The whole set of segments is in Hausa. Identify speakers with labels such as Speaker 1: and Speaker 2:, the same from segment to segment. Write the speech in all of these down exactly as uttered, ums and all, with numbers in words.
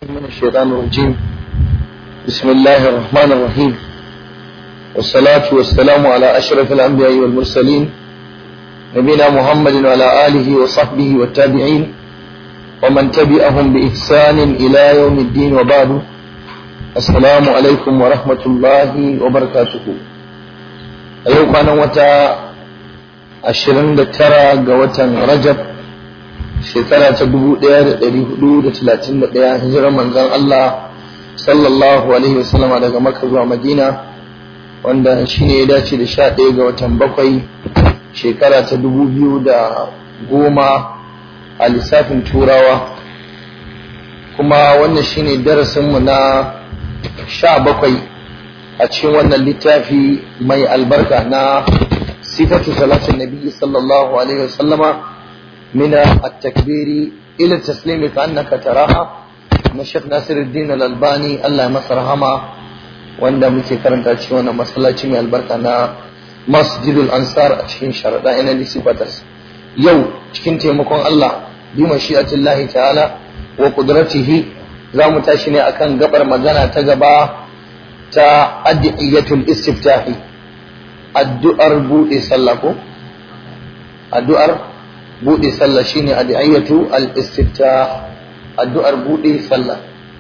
Speaker 1: من الشيطان الرجيم. بسم الله الرحمن الرحيم، والصلاة والسلام على أشرف الأنبياء والمرسلين نبينا محمد وعلى آله وصحبه والتابعين ومن تبعهم بإحسان إلى يوم الدين، وبعد. السلام عليكم ورحمة الله وبركاته. أيوة أنا وتا عشرين ترى قوة رجب shekara ta dubu ɗaya da ɗari hudu da talatin da ɗaya hijirar manzon Allah sallallahu alaihi wasallama daga Makka zuwa Madina, wanda shine ya dace da sha ɗaya ga watan bakwai shekara ta dubu biyu da goma a lissafin turawa, kuma wannan shine darasinmu na sha bakwai a cikin wannan littafi mai albarka na sifatu salatin nabi sallallahu alaihi wasallama من التكبير إلى التسليم كأنك تراها من الشيخ ناصر الدين الألباني الله مسرهما وأن مكي كرنت أشياء مسألة من البركة مسجد الأنصار أشين شرطا إن اللي سبتس يو كنت مكون الله بمشيئة الله تعالى وقدرته زام تاشني أكن قبر مجانا تجبا تا أدعية الاستفتاح الدؤر بودي سلكو الدؤر buɗe sallah shine addu'atu al-istiftah, addu'ar buɗe sallah.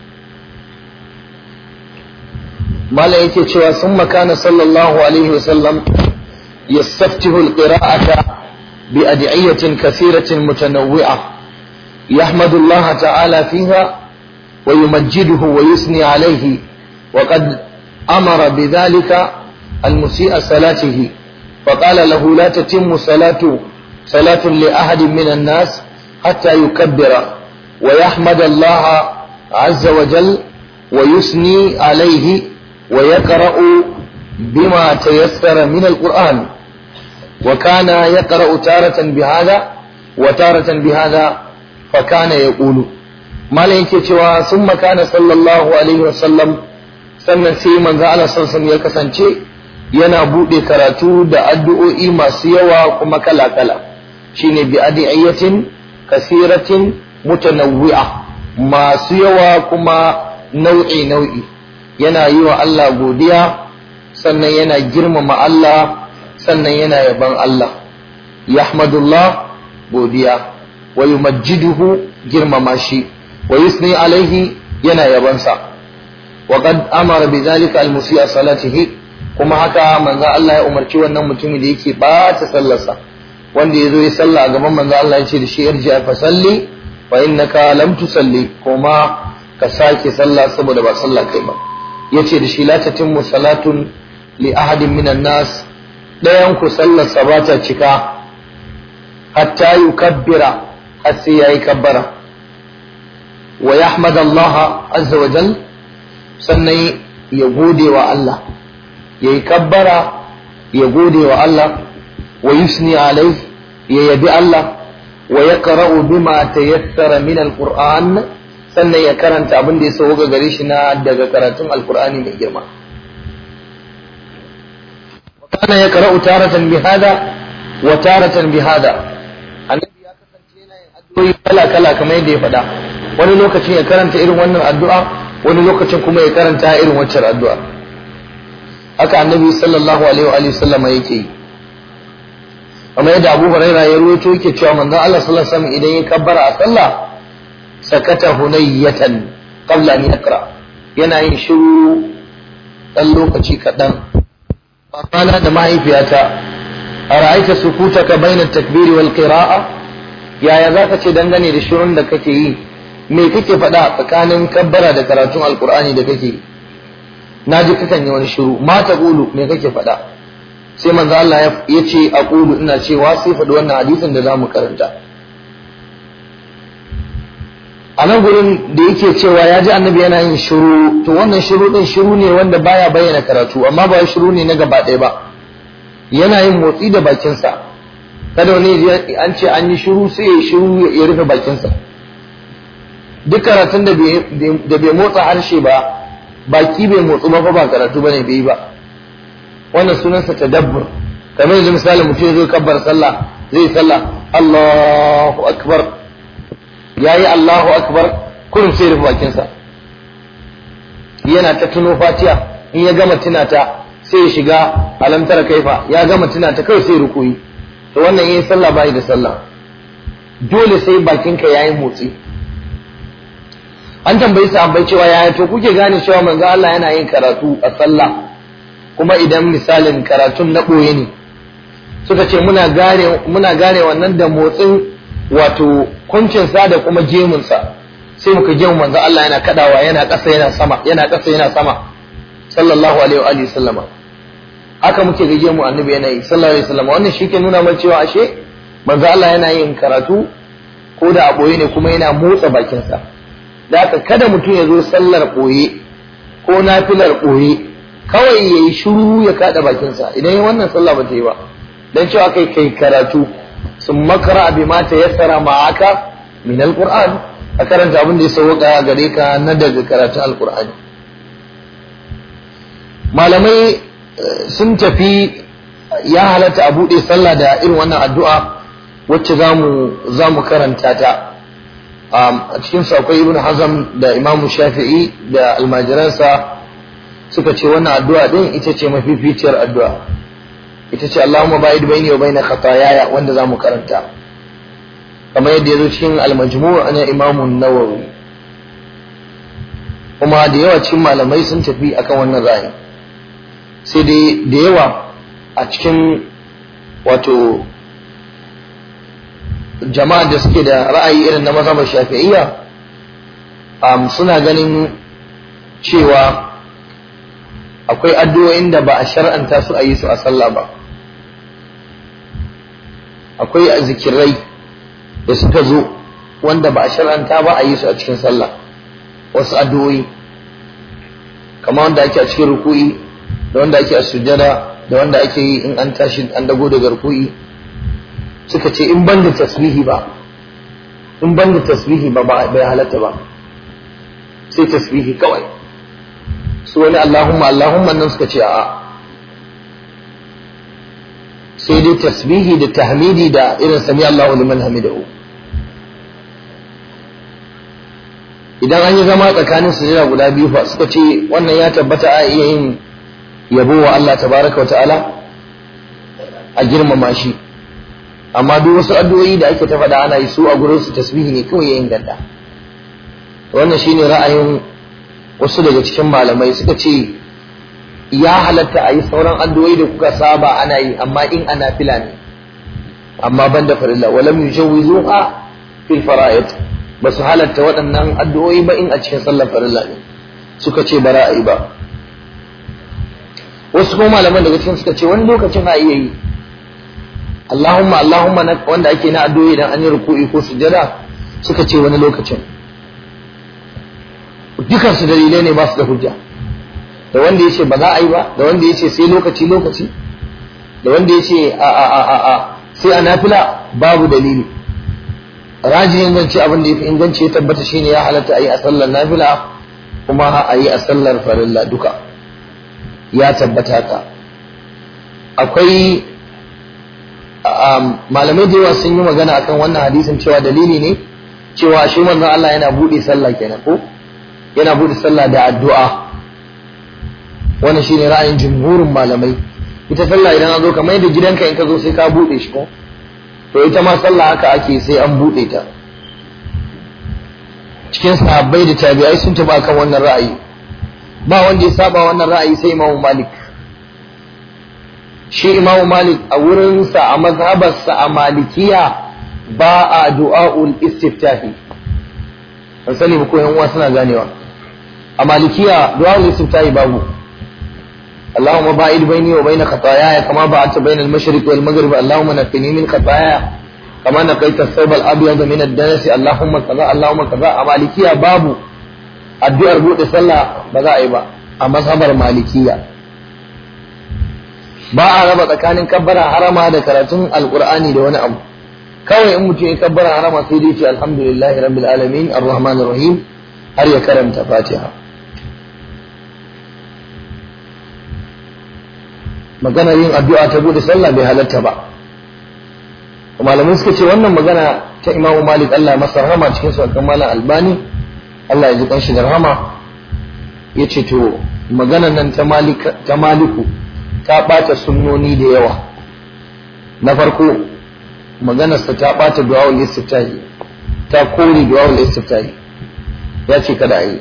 Speaker 1: mala yake cewa sun makana sallallahu alaihi wasallam yastaftihu al-qira'ata bi ad'iyatin kathiratin mutanawwi'a yahmadu Allah ta'ala fiha wa yumajjiduhu wa yusni alayhi wa qad amara bidhalika al-musii'a salatihi fa qala lahu la tatimmu salatu صلاة لأحد من الناس حتى يكبر ويحمد الله عز وجل ويثني عليه ويقرأ بما تيسر من القرآن، وكان يقرأ تارة بهذا وتارة بهذا، فكان يقول ما لينكتوا ثم كان صلى الله عليه وسلم sannan sai manzo Allah sallallahu alaihi wasallam ya kasance yana bude karatu da addu'o'i masu yawa kuma kala-kala, shine bi adiyatin kasiratin mutanawwi'a, masu yawa kuma nau'i nau'i. Yana yi wa Allah godiya, sannan yana girmama Allah, sannan yana yaban Allah. Yahmadullah, godiya, wa yumajjiduhu, girmama shi, wa yusni alaihi, yana yabansa. wa qad amara bidhalika al-musii'a salatihi, kuma haka manzo Allah ya umarci wannan mutumin da yake bata sallarsa, wanda yazo ya salla a gaban manzo Allah ya ce da shi irji fa salli fa innaka lam tusalli, kuma ka sake sallah saboda ba sallah kai ba. yace da shi la tatimmu salatun li ahadin minan nas, dayan ku sallar sa ba ta cika hatta yukabbira, har sai yayi kabbara, wa yahmad Allah azza wa jal, sannan ya gode wa Allah, yayi kabbara ya gode wa Allah, wa yusni alai, ya yabi Allah, wa yaqra'u bima tayassara min alquran, sannan ya karanta abin da ya sauka gare shi na daga karatun alqurani mai girma. wa kana yaqra'u taratan bihada wa taratan bihada, annabi ya kasance yana yin addu'o'i kala kala kamar yadda ya faɗa. wani lokacin ya karanta irin wannan addu'a, wani lokacin kuma ya karanta irin waccan addu'a. haka annabi sallallahu alaihi wa sallama yake yi. amma yadda Abu Hurairah ya ruwaito yake cewa manzon Allah sallallahu alaihi wasallam idan ya kabbara a sallah sakata hunayatan qabla an yaqra, yana yin shiru dan lokaci kadan. Fakana da mahaifiyata, ara'aita sukutaka baina at-takbir wal qira'a, yaya zaka ce dangane da shirun da kake yi, me kake faɗa tsakanin kabbara da karatun alqur'ani da kake yi? naji kakan yi wani shiru, ma ta qulu, me kake faɗa? sai manzo Allah ya ce aqulu, ina cewa, sai faɗi wannan hadisin da zamu karanta. a nan gurin da yake cewa ya ji annabi yana yin shiru, to wannan shiru din shiru ne wanda baya bayyana karatu, amma ba shiru ne na gaba ɗaya ba, yana yin motsi da bakinsa. kada wani an ce an yi shiru sai ya shiru ya rufe bakinsa. duk karatun da bai motsa harshe ba, baki bai motsu ba, ba karatu bane bai yi ba. wannan sunansa tadabbur. kamar yanzu misali mutum ya zo kabbar sallah, zai sallah Allahu akbar, yayi Allahu akbar, kullum sai rufe bakinsa yana ta tuno fatiha, in ya gama tunata sai ya shiga alam tara kaifa, ya gama tunata kawai sai rukuyi. To wannan yayin sallah bai da sallah, dole sai bakinka yayi motsi. An tambayi sahabbai cewa yaya to kuke gane cewa manzo Allah yana yin karatu a sallah, kuma idan misalin karatun na boye ne? Suka ce muna gane muna gane wannan da motsin wato kuncin sa da kuma gemun sa, sai muka je manzo Allah yana kadawa, yana kasa yana sama, yana kasa yana sama sallallahu alaihi wa alihi sallama. Haka muke ga gemu annabi yana yi sallallahu alaihi wasallam. Wannan shi ke nuna mana cewa ashe manzo Allah yana yin karatu ko da a boye ne kuma yana motsa bakin sa. Da haka kada mutum ya zo sallar ɓoye ko nafilar ɓoye kawai ya yi shuru ya kaɗa bakinsa, idan yi wannan sallah ba ta yi ba. Don cewa kai kai karatu sun makara abi mata ya tsara ma'aka min alƙur'an, a karanta abin da ya sauƙa gare ka na daga karatun alƙur'ani. Malamai sun tafi ya halatta a buɗe sallah da irin wannan addu'a wacce za mu karanta ta. a cikin su akwai Ibn Hazm da Imam Shafi'i da almajiransa suka ce wannan addu'a din ita ce mafificiyar addu'a, ita ce Allahumma ba'id baini wa baina khataayaya, wanda zamu karanta kamar yadda yazo cikin al-Majmu' na Imam an-Nawawi. Kuma da yawa cikin malamai sun tafi akan wannan ra'ayi, sai dai da yawa a cikin wato jama'a da suke da ra'ayi irin na mazhabar Shafi'iyya um, suna ganin cewa akwai addu'o'in da ba a shar'anta su a yi su a sallah ba, akwai zikirai da suka zo wanda ba a shar'anta ba a yi su a cikin sallah, wasu addu'o'i kamar wanda ake a cikin ruku'i da wanda ake a sujjada da wanda ake yi in an tashi an dago daga ruku'i. Suka ce in ban da tasbihi ba, in ban da tasbihi ba bai halatta ba, sai tasbihi kawai. Su wani Allahumma Allahumma nan suka ce a'a, sai dai tasbihi da tahmidi da irin sami Allahu liman hamidahu. Idan an yi zama tsakanin sujada guda biyu fa suka ce wannan ya tabbata a iya yin yabo wa Allah tabaraka wa ta'ala a girmama shi, amma duk wasu addu'o'i da ake ta faɗa ana yi su a gurin su tasbihi ne kawai ya inganta. Wannan shine ra'ayin wasu daga cikin malamai, suka ce ya halatta a yi sauran addu'o'i da kuka saba ana yi, amma in ana fila ne, amma banda farilla. Walam yujawwizuha fil fara'id, ba su halatta waɗannan addu'o'i ba in a cikin sallar farilla ne, suka ce ba ra'ayi ba. Wasu kuma malaman daga cikin suka ce wani lokacin a iya yi Allahumma Allahumma wanda ake na addu'o'i idan an yi ruku'i ko sujada, suka ce wani lokacin. Dukan su dalilai ne ba su da hujja, da wanda yace ba za a yi ba, da wanda yace sai lokaci lokaci, da wanda yace a a a a, a sai a nafila, babu dalili. Rajihin zance abin da yafi inganci ya tabbata shine ya halatta a yi a sallar nafila kuma a yi a sallar farilla duka, ya tabbata ka. Akwai malamai da yawa sun yi magana akan wannan hadisin cewa dalili ne cewa shi manzon Allah yana bude sallah kenan, ko yana bude sallah da addu'a. Wannan shine ra'ayin jumhurin malamai. Ita sallah idan an zo kamar yadda gidanka in ka zo sai ka bude shi, ko to ita ma sallah haka ake sai an bude ta. Cikin sahabbai da tabi'ai sun taba kan wannan ra'ayi, ba wanda ya saba wannan ra'ayi sai Imam Malik. Shi Imam Malik a wurinsa a mazhabarsa a Malikiya ba a du'a'ul istiftahi. An sani ba ko yan uwa suna ganewa. A Malikiya du'a'ul istiftahi babu. Allahumma ba'id baini wa baina khataayaya kama ba'adta baina al-mashriq wal maghrib, Allahumma naqqini min khataayaya kama naqaita ath-thawb al-abyad min ad-danas, Allahumma kaza Allahumma kaza. A Malikiya babu addu'ar bude sallah, ba za a yi ba a mazhabar Malikiya. Ba a raba tsakanin kabbara harama da karatun alqur'ani da wani abu, kawai in mutum ya kabbara harama sai dai ce alhamdulillahi rabbil alamin arrahmanir rahim har ya karanta fatiha. Magana yin addu'a ta bude sallah bai halatta ba. Malamai suka ce wannan magana ta Imam Malik Allah masa rahama cikin sauƙin Malam Albani Allah ya ji kanshi da rahama, yace to maganan nan ta malika ta maliku ta bata sunnoni da yawa. Na farko maganarsa ta bata du'aul istiftahi, ta kore du'aul istiftahi, ya ce kada ayi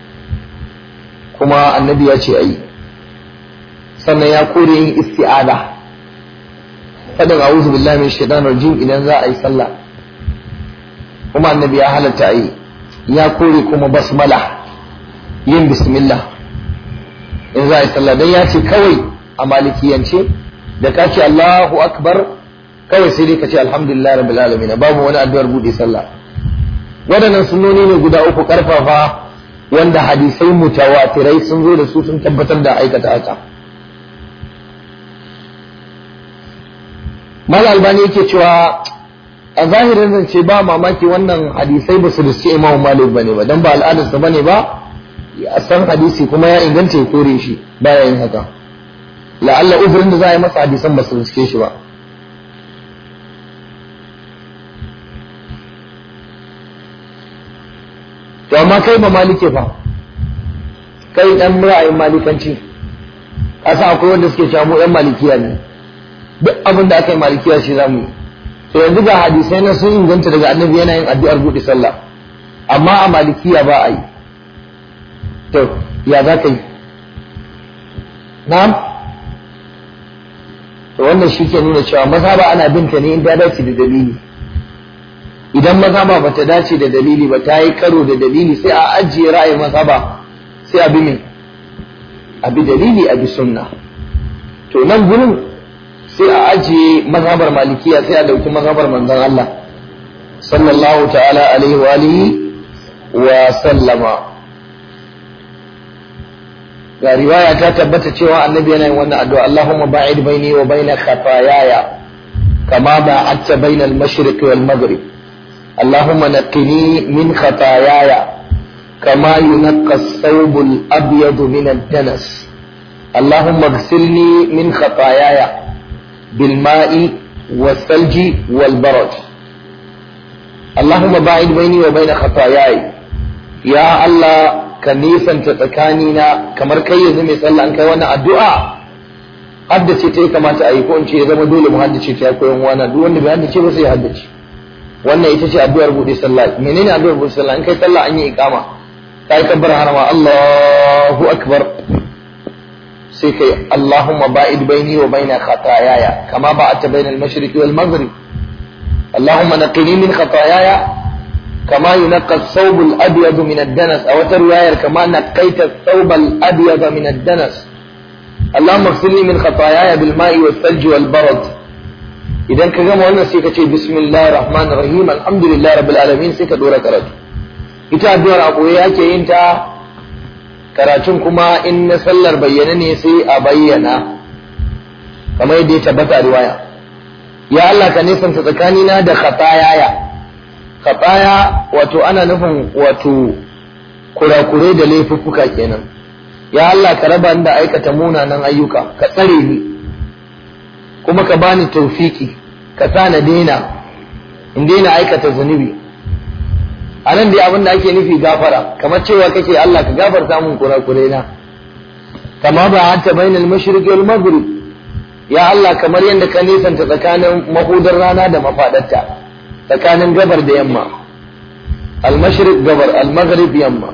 Speaker 1: kuma annabi ya ce ayi. Sannan ya kore yin isti'ada, fadin a'udhu billahi minash shaitanir rajim idan za a yi sallah, kuma annabi ya halatta ayi. Ya kore kuma basmala, yin bismillah in za a yi sallah, dan ya ce kawai a malikiyance da ka ce Allahu akbar kawai sai dai ka ce alhamdulillah rabbil alamin, babu wani addu'ar bude sallah. Waɗannan sunnoni ne guda uku karfafa wanda hadisai mutawatirai sun zo da su sun tabbatar da aikata haka. Mala Albani yake cewa a zahirin zance ba mamaki wannan hadisai ba su riske Imam Malik bane ba, dan ba al'adarsa bane ba a san hadisi kuma ya inganta ya kore shi baya yin haka. La'alla uzurin da za a yi masa hadisan ba su riske shi ba. To amma kai ba malike fa, kai dan ra'ayin malikanci, kasa akwai wanda suke cewa mu yan malikiya ne, duk abin da aka yi malikiya shi za mu yi. To yanzu ga hadisai na sun inganta daga annabi yana yin addu'ar buɗe sallah, amma a malikiya ba a yi. To ya za ka yi? Na'am? To wannan shi ke nuna cewa mazhaba ana binta ne in ta dace da dalili. Idan mazhaba ba ta dace da dalili ba, ta yi karo da dalili, sai a ajiye ra'ayin mazhaba sai a bi me? A bi dalili, a bi sunna. To nan gurin sai a ajiye mazhabar malikiya sai a dauki mazhabar manzon Allah sallallahu ta'ala alaihi wa alihi wa sallama. Ga riwaya ta tabbata cewa annabi yana yin wannan addu'a, Allahumma ba'id baini wa baina khataayaya kama ba'adta baina al-mashriq wal maghrib. Allahumma naqqini min khataayaya kama yunqqa ath-thawb al-abyad min ad-danas. Allahumma ighsilni min khataayaya بالماء والثلج والبرد. اللهم باعد بيني وبين خطاياي. يا الله كنيسا تتكانينا كمر كي يزمي صلى أنك وانا الدعاء haddace ta yi kamata a yi, ko in ce ya zama dole mu haddace ta ya koyan wana, duk wanda bai haddace ba sai ya haddace. Wannan ita ce addu'ar buɗe sallah. Menene addu'ar buɗe sallah? In kai sallah an yi iqama, kai kabbar harama Allahu akbar, sai kai Allahumma ba'id baini wa baina khataayaya kama ba'adta baina al-mashriq wal maghrib. Allahumma naqqini min khataayaya kama yunqqa ath-thawb al-abyad min ad-danas, aw tarwayar kama naqqaita ath-thawb al-abyad min ad-danas. Allahumma ighsilni min khataayaya bil ma'i wath-thalj wal barad. Idan ka gama wannan sai ka ce bismillahir rahmanir rahim alhamdulillahi rabbil alamin, sai ka dora karatu. Ita addu'ar abu yake yin ta, karatun kuma in na sallar bayyana ne sai a bayyana kamar yadda ya tabbata a riwaya. Ya Allah ka nisanta tsakanina da khatayaya. Khataya wato ana nufin wato kurakure da laifuffuka kenan. Ya Allah ka raba ni da aikata munanan ayyuka, ka tsare ni kuma ka bani tawfiki, ka sa na daina in daina aikata zunubi. A nan dai abin da ake nufi gafara, kamar cewa kake Allah ka gafarta mun kurakurai na, kama ba hatta bainal mashriq wal maghrib. Ya Allah kamar yadda ka nisanta tsakanin mahudar rana da mafadarta, tsakanin gabar da yamma, al mashriq gabar, al maghrib yamma.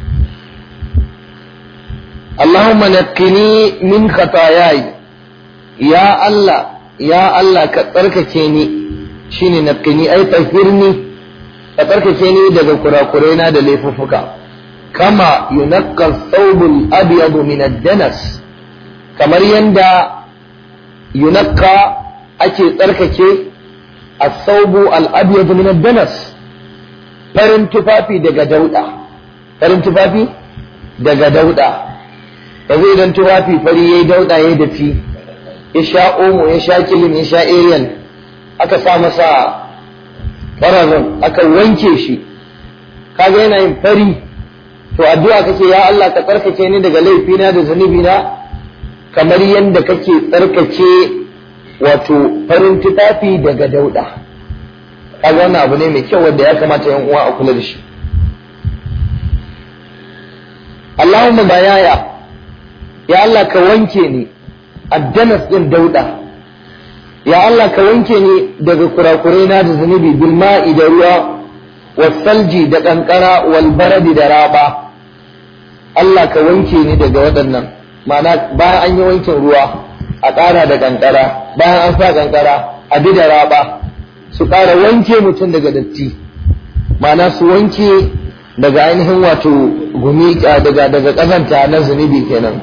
Speaker 1: Allahumma naqqini min khataayai. Ya Allah, ya Allah ka tsarkake ni, shine naqqini ai tahirni, ka tsarkake ni daga kurakurai na da laifuffuka. Kama yunqqa thawbul abyad min ad-danas, kamar yanda yunqqa ake tsarkake as-thawbu al-abyad min ad-danas, farin tufafi daga dauda, farin tufafi daga dauda. Yanzu idan tufafi fari yayi dauda yayi datti, ya sha omo, ya sha kilin, ya sha ariel, aka sa masa fararen aka wanke shi, kaga yana yin fari, to addu'a kake ya Allah ka tsarkake ni daga laifina da zunubina kamar yadda kake tsarkake wato farin tufafi daga dauda. Kaga wannan abu ne mai kyau wanda ya kamata yan uwa a kula da shi. Allahumma bayaya ya Allah ka wanke ni addanas din dauda ya Allah ka wanke ni daga kurakurai na da zunubi bil ma'i da ruwa wasalji da kankara wal baradi da raba Allah ka wanke ni daga waɗannan ma'ana bayan an yi wankin ruwa a ƙara da kankara bayan an sa kankara a bi da raba su ƙara wanke mutum daga datti ma'ana su wanke daga ainihin wato gumi daga daga ƙazanta na zunubi kenan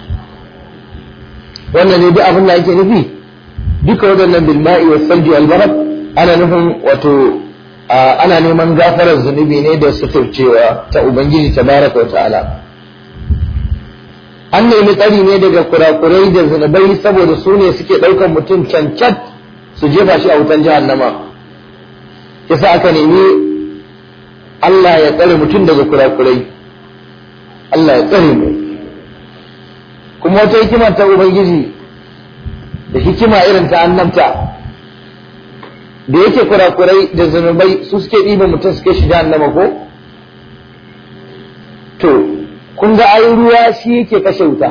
Speaker 1: wannan ne duk abin da ake nufi duka waɗannan bilma'i wa salji wal barad ana nufin wato ana neman gafarar zunubi ne da suturcewa ta ubangiji tabaraka wa ta'ala an nemi tsari ne daga kurakurai da zunubai saboda su ne suke ɗaukar mutum cancat su jefa shi a wutan jahannama yasa aka nemi Allah ya tsare mutum daga kurakurai Allah ya tsare mu kuma wata hikima ta ubangiji da hikima irin ta annabta da yake kurakurai da zunubai su suke ɗiba mutum suke shi jahannama ko to kun ga ayi ruwa shi yake kashe wuta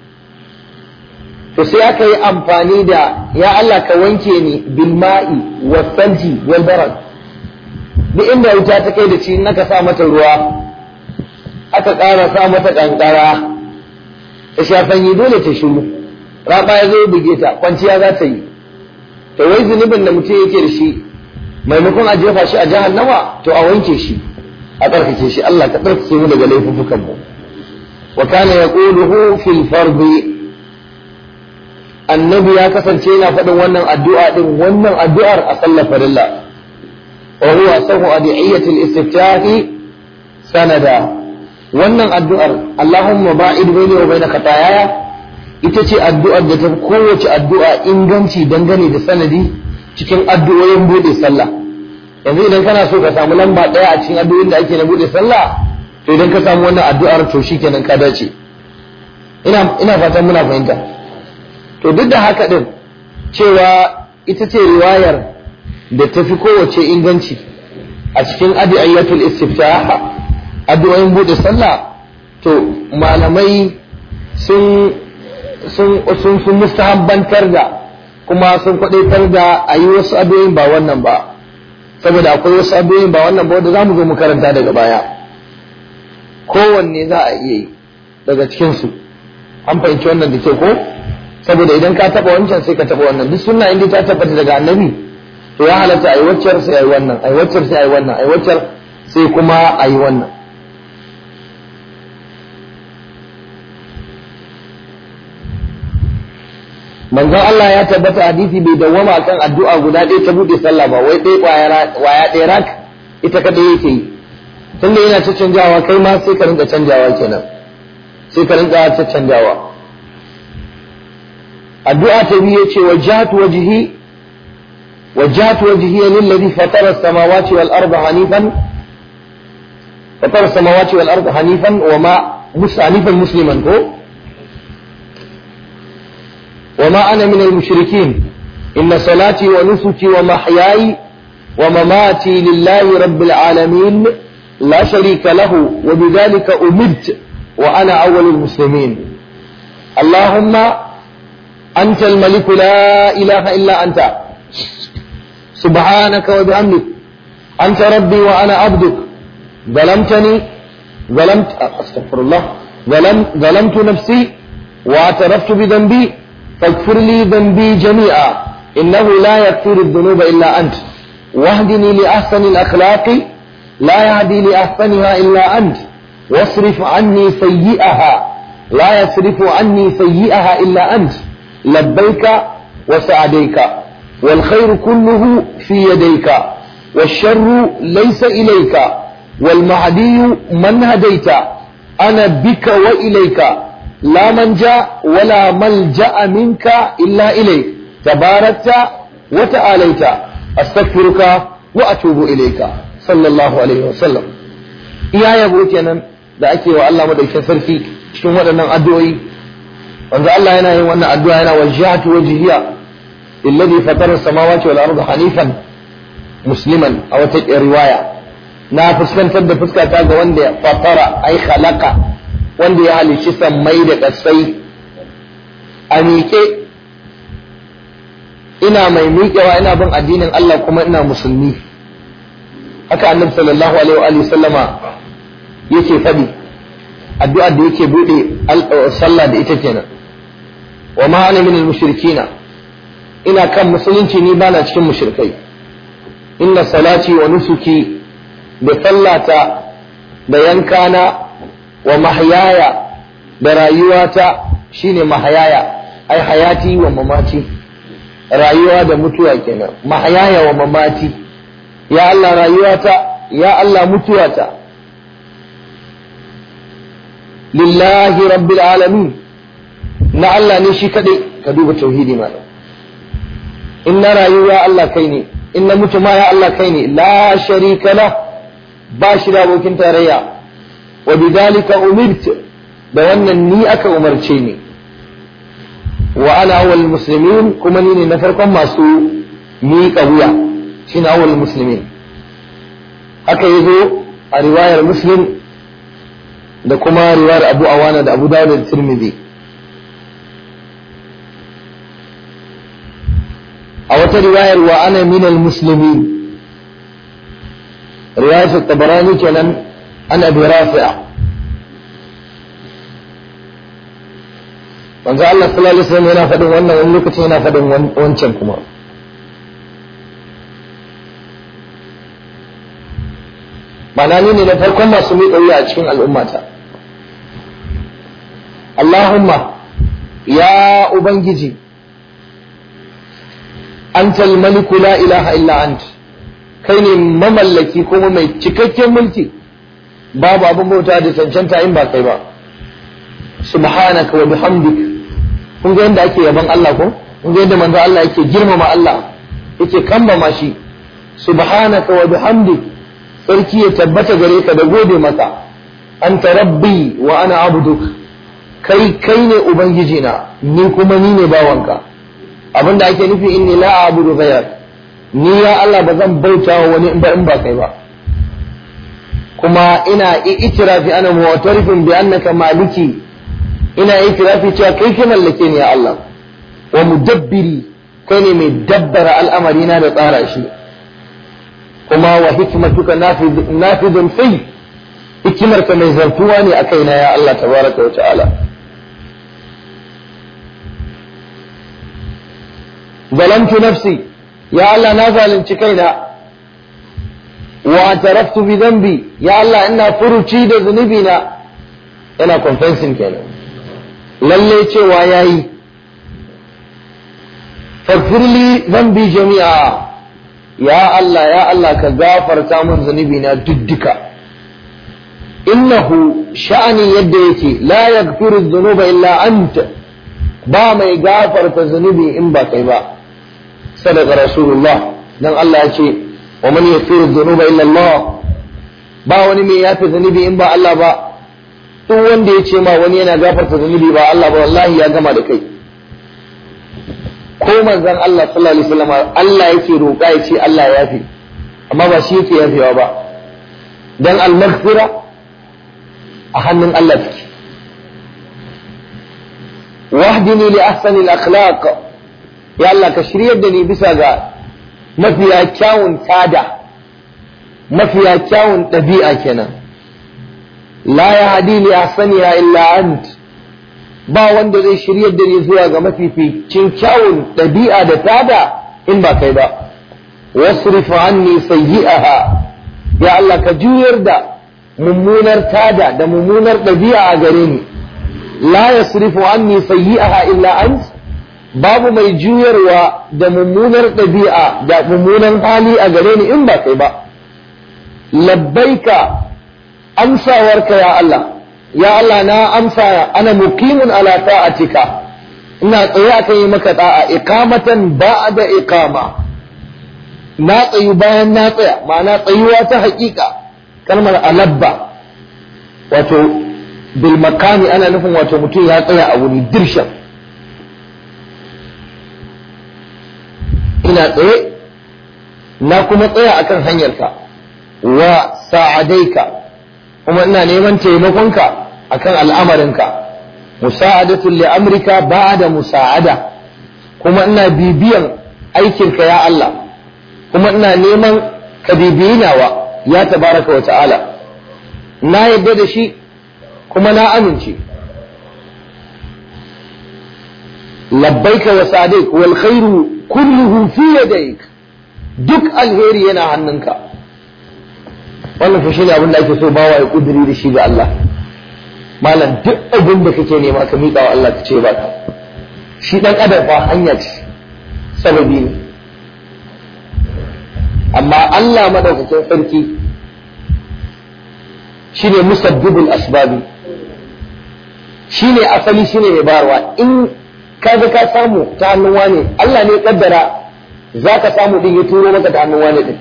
Speaker 1: to sai aka yi amfani da ya Allah ka wanke ni bil ma'i was salji wal barad duk inda wuta ta kai da shi naka sa mata ruwa aka ƙara sa mata kankara ta shafan yi dole ta shiru raba ya zo buge ta kwanciya za ta yi to wai zunubin da mutum yake da shi maimakon a jefa shi a jahannama to a wanke shi a tsarkake shi Allah ka tsarkake mu daga laifuffukan mu wa kana yaquluhu fil fardi annabi ya kasance yana faɗin wannan addu'a din wannan addu'ar a sallar farilla wa huwa sahu adiyatul istiftahi sanada wannan addu'ar Allahumma ba'id baini wa baina khataaya ita ce addu'ar da ta kowace addu'a inganci dangane da sanadi cikin addu'o'in bude sallah yanzu idan kana so ka samu lamba ɗaya a cikin addu'o'in da ake na bude sallah to idan ka samu wannan addu'ar to shikenan ka dace ina ina fatan muna fahimta to duk da haka din cewa ita ce riwayar da ta fi kowace inganci a cikin adiyatul istiftah addu'o'in bude sallah to malamai sun sun sun sun mustahabbantar da kuma sun kwadaitar da a yi wasu addu'o'in ba wannan ba saboda akwai wasu addu'o'in ba wannan ba wanda za mu zo mu karanta daga baya kowanne za a iya yi daga cikinsu an fahimci wannan da ke ko saboda idan ka taba wancan sai ka taba wannan duk sunna inda ta tabbata daga annabi to ya halatta a yi waccar sai a yi wannan a yi waccar sai a yi wannan a yi waccar sai kuma a yi wannan manzon Allah ya tabbata hadisi bai dawwama akan addu'a guda ɗaya ta buɗe sallah ba wai ɗaya waya ɗaya rak ita kadai yake yi tunda yana ta canjawa kai ma sai ka rinka canjawa kenan sai ka rinka ta canjawa addu'a ta biyu yace wajjahtu wajhi wajjahtu wajhi lillazi fatara as-samawati wal arda hanifan fatara as-samawati wal arda hanifan wa ma mus'anifan musliman ko وما أنا من المشركين إن صلاتي ونسكي ومحياي ومماتي لله رب العالمين لا شريك له وبذلك أمرت وأنا أول المسلمين اللهم أنت الملك لا إله إلا أنت سبحانك وبحمدك أنت ربي وأنا عبدك ظلمتني ظلمت أستغفر الله ظلمت ظلمت نفسي واعترفت بذنبي فاغفر لي ذنبي جميعا إنه لا يغفر الذنوب إلا أنت واهدني لأحسن الأخلاق لا يهدي لأحسنها إلا أنت واصرف عني سيئها لا يصرف عني سيئها إلا أنت لبيك وسعديك والخير كله في يديك والشر ليس إليك والمهدي من هديت أنا بك وإليك لا منجا ولا ملجأ منك إلا إليك تباركت وتعاليت أستغفرك وأتوب إليك صلى الله عليه وسلم iya yabo kenan da ake wa Allah madaukakin sarki cikin waɗannan addu'o'i wanda Allah yana yin wannan addu'a yana wajjahtu wajhiya alladhi fatara as-samawati wal arda hanifan musliman a wata riwaya na fuskantar da fuskata ga wanda ya fatara ai khalaqa wanda ya halicci sammai da ƙasai a miƙe ina mai miƙewa ina bin addinin Allah kuma ina musulmi. Haka annabi sallallahu alaihi wa sallama yake faɗi, addu'a da yake buɗe sallah da ita kenan, wa ma ana minal mushrikina, ina kan musulunci ni bana cikin mushrikai. Inna salati wa nusuki, da sallata da yankana, wa mahyaya da rayuwata, shine mahyaya ai hayati wa mamati, rayuwa da mutuwa kenan, mahyaya wa mamati, ya Allah rayuwata, ya Allah mutuwata, lillahi rabbil alamin, na Allah ne shi kadai. Ka duba tauhidi ma, in na rayuwa Allah kai ne, in na mutu ma ya Allah kai ne, la sharika la, ba shi da abokin tarayya. Wa bidalika umirt, da wannan ni aka umarce ni. Wa ana awwal muslimin, kuma ni ne na farkon masu miƙa wuya, shine awwal muslimin. Haka yazo a riwayar Muslim da kuma riwayar Abu Awana da Abu Dawud da Tirmidhi. A wata riwayar wa ana minal muslimin, riwayar Tabarani kenan an Abi Rafi'. Manzo Allah sallallahu alaihi wasallam yana faɗin wannan, wani lokacin yana faɗin wancan kuma. Ma'ana ni ne na farkon masu miƙa wuya a cikin al'ummata. Allahumma, ya Ubangiji, antal maliku la ilaha illa ant, kai ne mamallaki kuma mai cikakken mulki, babu abin bauta da cancanta in ba kai ba. Subhanaka wa bihamdik, kun ga yadda ake yaban Allah ko? Kun ga yadda manzo Allah yake girmama Allah, yake kambama shi. Subhanaka wa bihamdik, sarki ya tabbata gare ka da gode maka. Anta rabbi wa ana abduk, kai kai ne ubangiji na, ni kuma ni ne bawanka. Abinda ake nufi inni la a'budu ghayrak, ni ya Allah ba zan bauta wa wani in ba in ba kai ba. Kuma ina itirafi ana mu'tarifin bi annaka maliki, ina itirafi cewa kai ke mallake ni ya Allah. Wa mudabbiri, kai ne mai dabbara al'amari na da tsara shi. Kuma wa hikmatuka nafidun fi, hikimarka mai zartuwa ne a kaina ya Allah tabaraka wa ta'ala. zalamtu nafsi, ya Allah na zalunci kaina. Wa taraftu bi dhanbi, ya Allah ina furuci da zunubi na, ina confessing kenan, lalle cewa yayi. Faghfirli dhanbi jami'a, ya Allah ya Allah ka gafarta min zunubi na duddika. Innahu sha'ani yadda yake, la yaghfiru dhunuba illa anta, ba mai gafarta zunubi in ba kai ba. Sadaqa Rasulullah, dan Allah ya ce wa man yaghfiru dhunuba illa Allah, ba wani mai yafi zunubi in ba Allah ba. Duk wanda ya ce ma wani yana gafarta zunubi ba Allah ba, wallahi ya gama da kai. Ko manzon Allah sallallahu alaihi wasallam Allah yake roƙa ya ce Allah ya yafi, amma ba shi yake yafewa ba, dan al-maghfira a hannun Allah take. Wahdini li ahsani al-akhlaq, ya Allah ka shiryar da ni bisa ga mafiya kyawun tada, mafiya kyawun ɗabi'a kenan. La yahdi li ahsaniha illa ant, ba wanda zai shiryar da ni zuwa ga mafificin kyawun ɗabi'a da tada in ba kai ba. Wasrif anni sayyi'aha, ya Allah ka juyar da mummunar tada da mummunar ɗabi'a a gare ni. La yasrifu anni sayyi'aha illa ant, babu mai juyarwa da mummunar ɗabi'a da mummunan hali a gare ni in ba kai ba. Labbaika, amsawarka ya Allah, ya Allah na amsa, ana muqimun ala ta'atika, ina tsaye akan yi maka da'a, iqamatan ba'da iqama, na tsayu bayan na tsaya, ma'ana tsayuwa ta haƙiƙa. Kalmar alabba wato bil makani ana nufin wato mutum ya tsaya a wuri dirshan. Ina tsaye na kuma tsaya akan hanyarka, wa sa'adaika, kuma ina neman taimakonka akan al'amarinka, musa'adatul li amrika ba'da musa'ada, kuma ina bibiyan aikinka ya Allah, kuma ina neman ka bibiyi nawa ya tabaraka wa ta'ala, na yadda da shi kuma na amince. labbaika wa sadiq wal khairu kulluhu fi yadayk, duk alheri yana hannunka. wannan fa shine abin da ake so bawa ya kudiri da shi ga Allah. malam duk abin da kake nema ka miƙa wa Allah ka ce baka. shi dan adam fa hanya ce, sababi ne, amma Allah madaukakin sarki shine musabbibul asbabi, shine asali, shine mai bayarwa. in kaga ka samu ta hannun wani, Allah ne kaddara za ka samu din ya turo maka ta hannun wani din.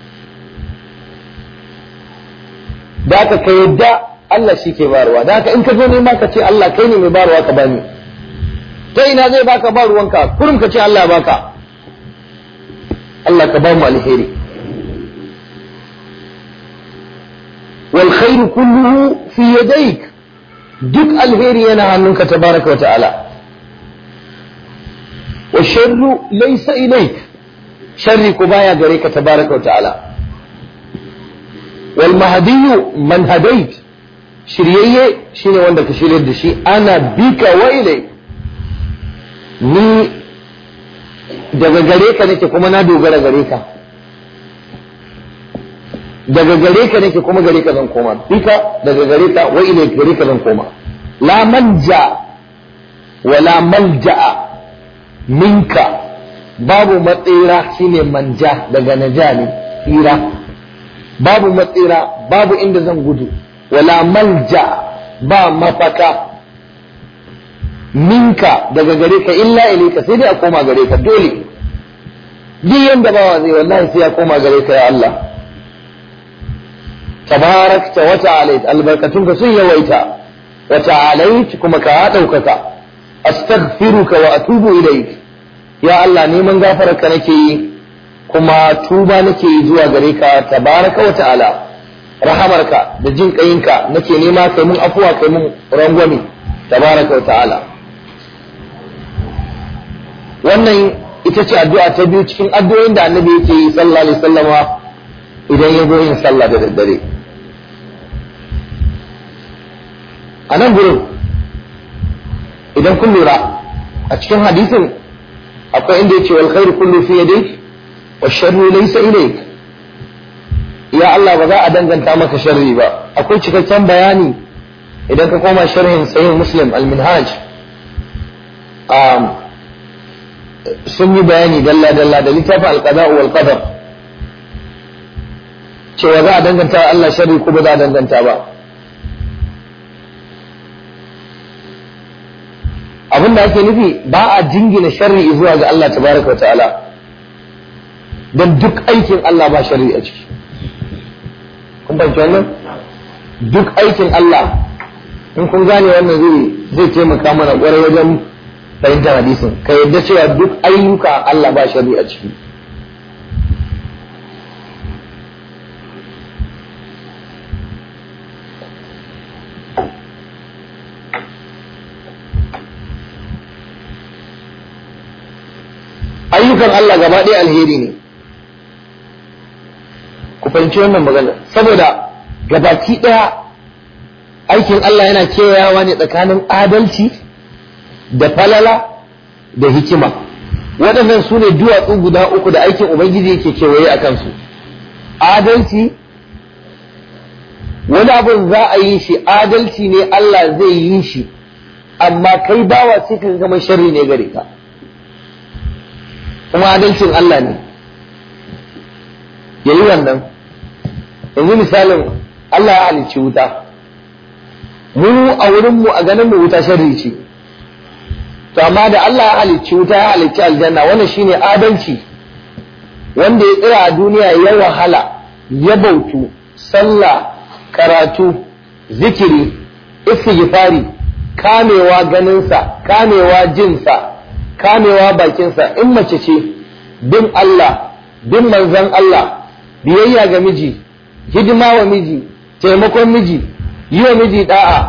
Speaker 1: da haka ka yadda Allah shi ke bayarwa. da haka in ka zo nema ka ce Allah kai ne mai bayarwa ka bani, ta ina zai baka ba ruwanka, kurum ka ce Allah baka. Allah ka ba mu alheri. wal khairu kulluhu fi yadayk, duk alheri yana hannunka tabaraka wa ta'ala. wa sharru laysa ilayk, sharri ku baya gare ka tabaraka wa ta'ala. wal mahdiyyu man hadayt, shiryayye shine wanda ka shiryar da shi. ana bika wa ilayk, ni daga gare ka nake kuma na dogara gare ka. daga gare ka nake kuma gare ka zan koma. bika daga gare ka, wa ilayk gare ka zan koma. la manja wa la malja'a minka, babu matsira shine manja, daga naja ne tsira. babu matsira, babu inda zan gudu. wala malja, ba mafaka minka daga gare ka illa ilayka, sai dai a koma gare ka dole. duk yanda bawa zai, wallahi sai ya koma gare ka ya Allah. tabarakta wa ta'alait, albarkatunka sun yawaita. wa ta'alait, kuma ka ɗaukaka. astaghfiruka wa atubu ilayk, ya Allah neman gafararka nake yi kuma tuba nake yi zuwa gare ka tabaraka wa ta'ala. rahamarka da jin kayinka nake nema, kai mun afuwa, kai mun rangwame tabaraka wa ta'ala. wannan ita ce addu'a ta biyu cikin addu'o'in da annabi yake yi sallallahu alaihi wasallama idan ya zo yin sallah da daddare. a nan gurin idan kun lura a cikin hadisin akwai inda yace wal khairu kullu fi yadayk wash sharru laysa ilayk, ya Allah ba za a danganta maka sharri ba. akwai cikakken bayani idan ka koma sharhin sahih muslim al-minhaj, um, sun yi bayani dalla dalla da littafin al-qada wal qadar, cewa za a danganta Allah sharri ko ba za a danganta ba. abinda ake nufi ba a jingina sharri zuwa ga Allah tabaraka wa ta'ala, don duk aikin Allah ba sharri a ciki. kun fahimci wannan? duk aikin Allah, in kun gane wannan zai zai taimaka mana kwarai wajen fahimtar hadisin. ka yadda cewa duk ayyuka Allah ba sharri a ciki. ayyukan Allah gaba ɗaya alheri ne. ku fahimci wannan magana, saboda gabaki ɗaya aikin Allah yana kewayawa ne tsakanin adalci da falala da hikima. waɗannan su ne duwatsu guda uku da aikin Ubangiji yake kewaye a kansu. adalci, wani abun za a yi shi adalci ne Allah zai yi shi, amma kai bawa sai ka kamar sharri ne gare ka, kuma adalcin Allah ne ya yi wannan. yanzu misalin Allah ya halicci wuta, mu a wurinmu a ganin mu wuta sharri ce, to amma da Allah ya halicci wuta ya halicci aljanna, wannan shine adalci. wanda ya tsira a duniya ya wahala, ya bautu, sallah, karatu, zikiri, istighfari, kamewa ganinsa, kamewa jinsa, kamewa bakinsa, in mace ce bin Allah, bin manzon Allah, biyayya ga miji, hidima wa miji, taimakon miji, yi wa miji da'a,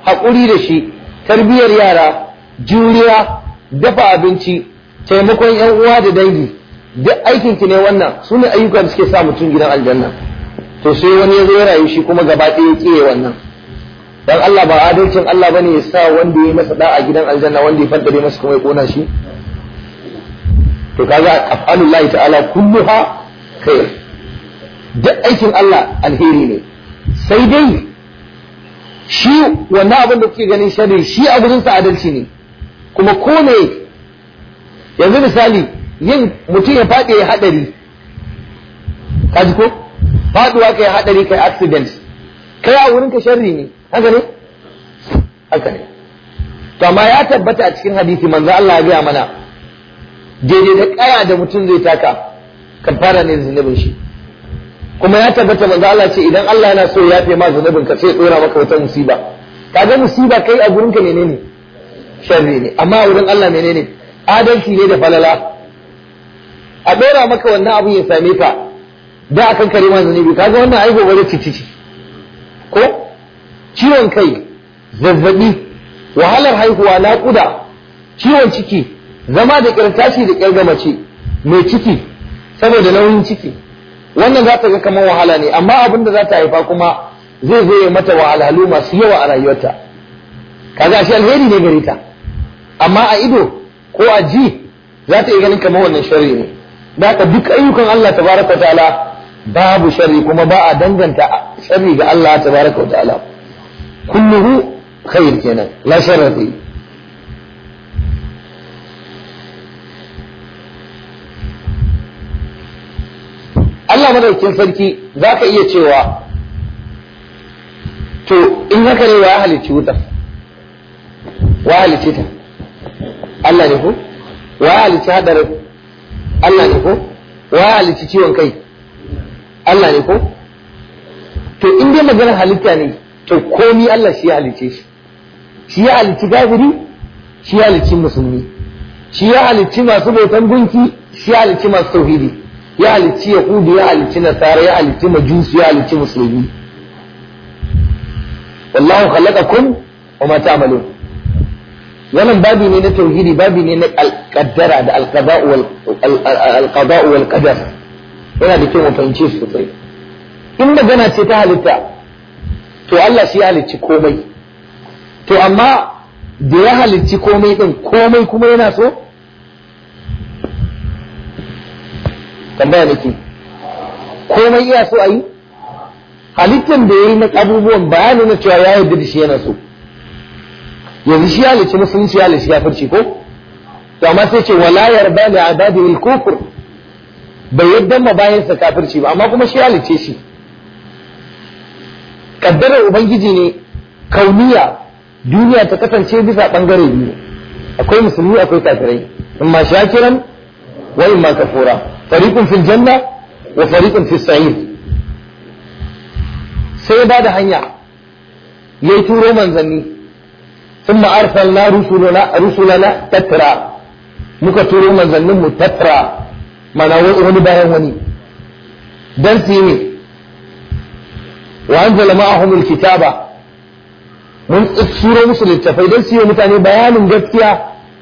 Speaker 1: haƙuri da shi, tarbiyyar yara, juriya, dafa abinci, taimakon yan uwa da dangi, duk aikin ki ne wannan, su ne ayyuka da suke sa mutum gidan aljanna. To sai wani ya zo ya rayu shi kuma gaba ɗaya ya kiyaye wannan. Dan Allah ba adalcin Allah bane ya sa wanda ya masa da'a gidan aljanna, wanda ya fadare masa kuma ya kona shi. To kaga af'alullahi ta'ala kulluha khair. Duk aikin Allah alheri ne. Sai dai shi wannan abin da kuke ganin sharri shi a gurin sa adalci ne. Kuma ko ne yanzu misali yin mutum ya faɗi ya haɗari, kaji ko faɗuwa kai haɗari kai accident, kai a wurin ka sharri ne, haka ne haka ne to amma ya tabbata a cikin hadisi manzo Allah ya gaya mana daidai da kaya da mutum zai taka kafara ne zunubin shi, kuma ya tabbata manzo Allah ce idan Allah yana so ya yafe ma zunubin ka sai ya dora maka wata musiba. Kaga musiba kai a gurin ka menene sharri ne, amma a wurin Allah menene adalci ne da falala. A dora maka wannan abu ya same ka da akan kare ma zunubi, kaga wannan ai gobe da cicici ko ciwon kai, zazzabi, wahalar haihuwa, naƙuda, ciwon ciki, zama da kirtashi da kirga mace mai ciki saboda nauyin ciki, wannan za ta ga kamar wahala ne, amma abin da za ta haifa kuma zai zo ya mata wahalhalu masu yawa a rayuwarta. Kaga shi alheri ne gare ta, amma a ido ko a ji za ta iya ganin kamar wannan sharri ne. Da haka duk ayyukan Allah tabaraka wa ta'ala babu sharri, kuma ba a danganta sharri ga Allah tabaraka wa ta'ala. Kulluhu khair kenan, la sharra fi. Allah madaukakin sarki zaka iya cewa to in haka ne wa halicci wuta, wa halicci ta Allah ne ko, wa halicci hadarin Allah ne ko, wa halicci ciwon kai Allah ne ko. To in dai maganar halitta ne to komi Allah shi ya halicce shi, shi ya halicci kafiri, shi ya halicci musulmi, shi ya halicci masu bautan gunki, shi ya halicci masu tauhidi, ya halicci yahudu, ya halicci nasara, ya halicci majusu, ya halicci musulmi. wallahu khalaqakum wa ma ta'malun. Wannan babi ne na tauhidi, babi ne na alqaddara da alqada'u wal alqada'u wal qadar. Yana da kyau mu fahimce su sosai. In magana ce ta halitta to Allah shi ya halicci komai, to amma da ya halicci komai din komai kuma yana so? Tambaya nake, komai iya so a yi? Halittan da ya yi na abubuwan bayani na cewa ya yarda da shi yana so. Yanzu shi ya halicci musulunci, ya halicci kafirci ko? To amma sai ce wala yarda li ibadihi al-kufr, bai yadda ma bayansa kafirci ba, amma kuma shi ya halicce shi. Kaddarar ubangiji ne kauniya, duniya ta kasance bisa bangare biyu, akwai musulmi akwai kafirai, imma shakiran wa imma kafura, fariqun fil janna wa fariqun fis sa'ir. sai ba da hanya yayi turo manzanni, thumma arsalna rusulana rusulana tatra, muka turo manzannin mu tatra, mana wani bayan wani, dan su yi wa anzala ma'ahum alkitaba, mun tsuro musu littafai dan su yi mutane bayanin gaskiya.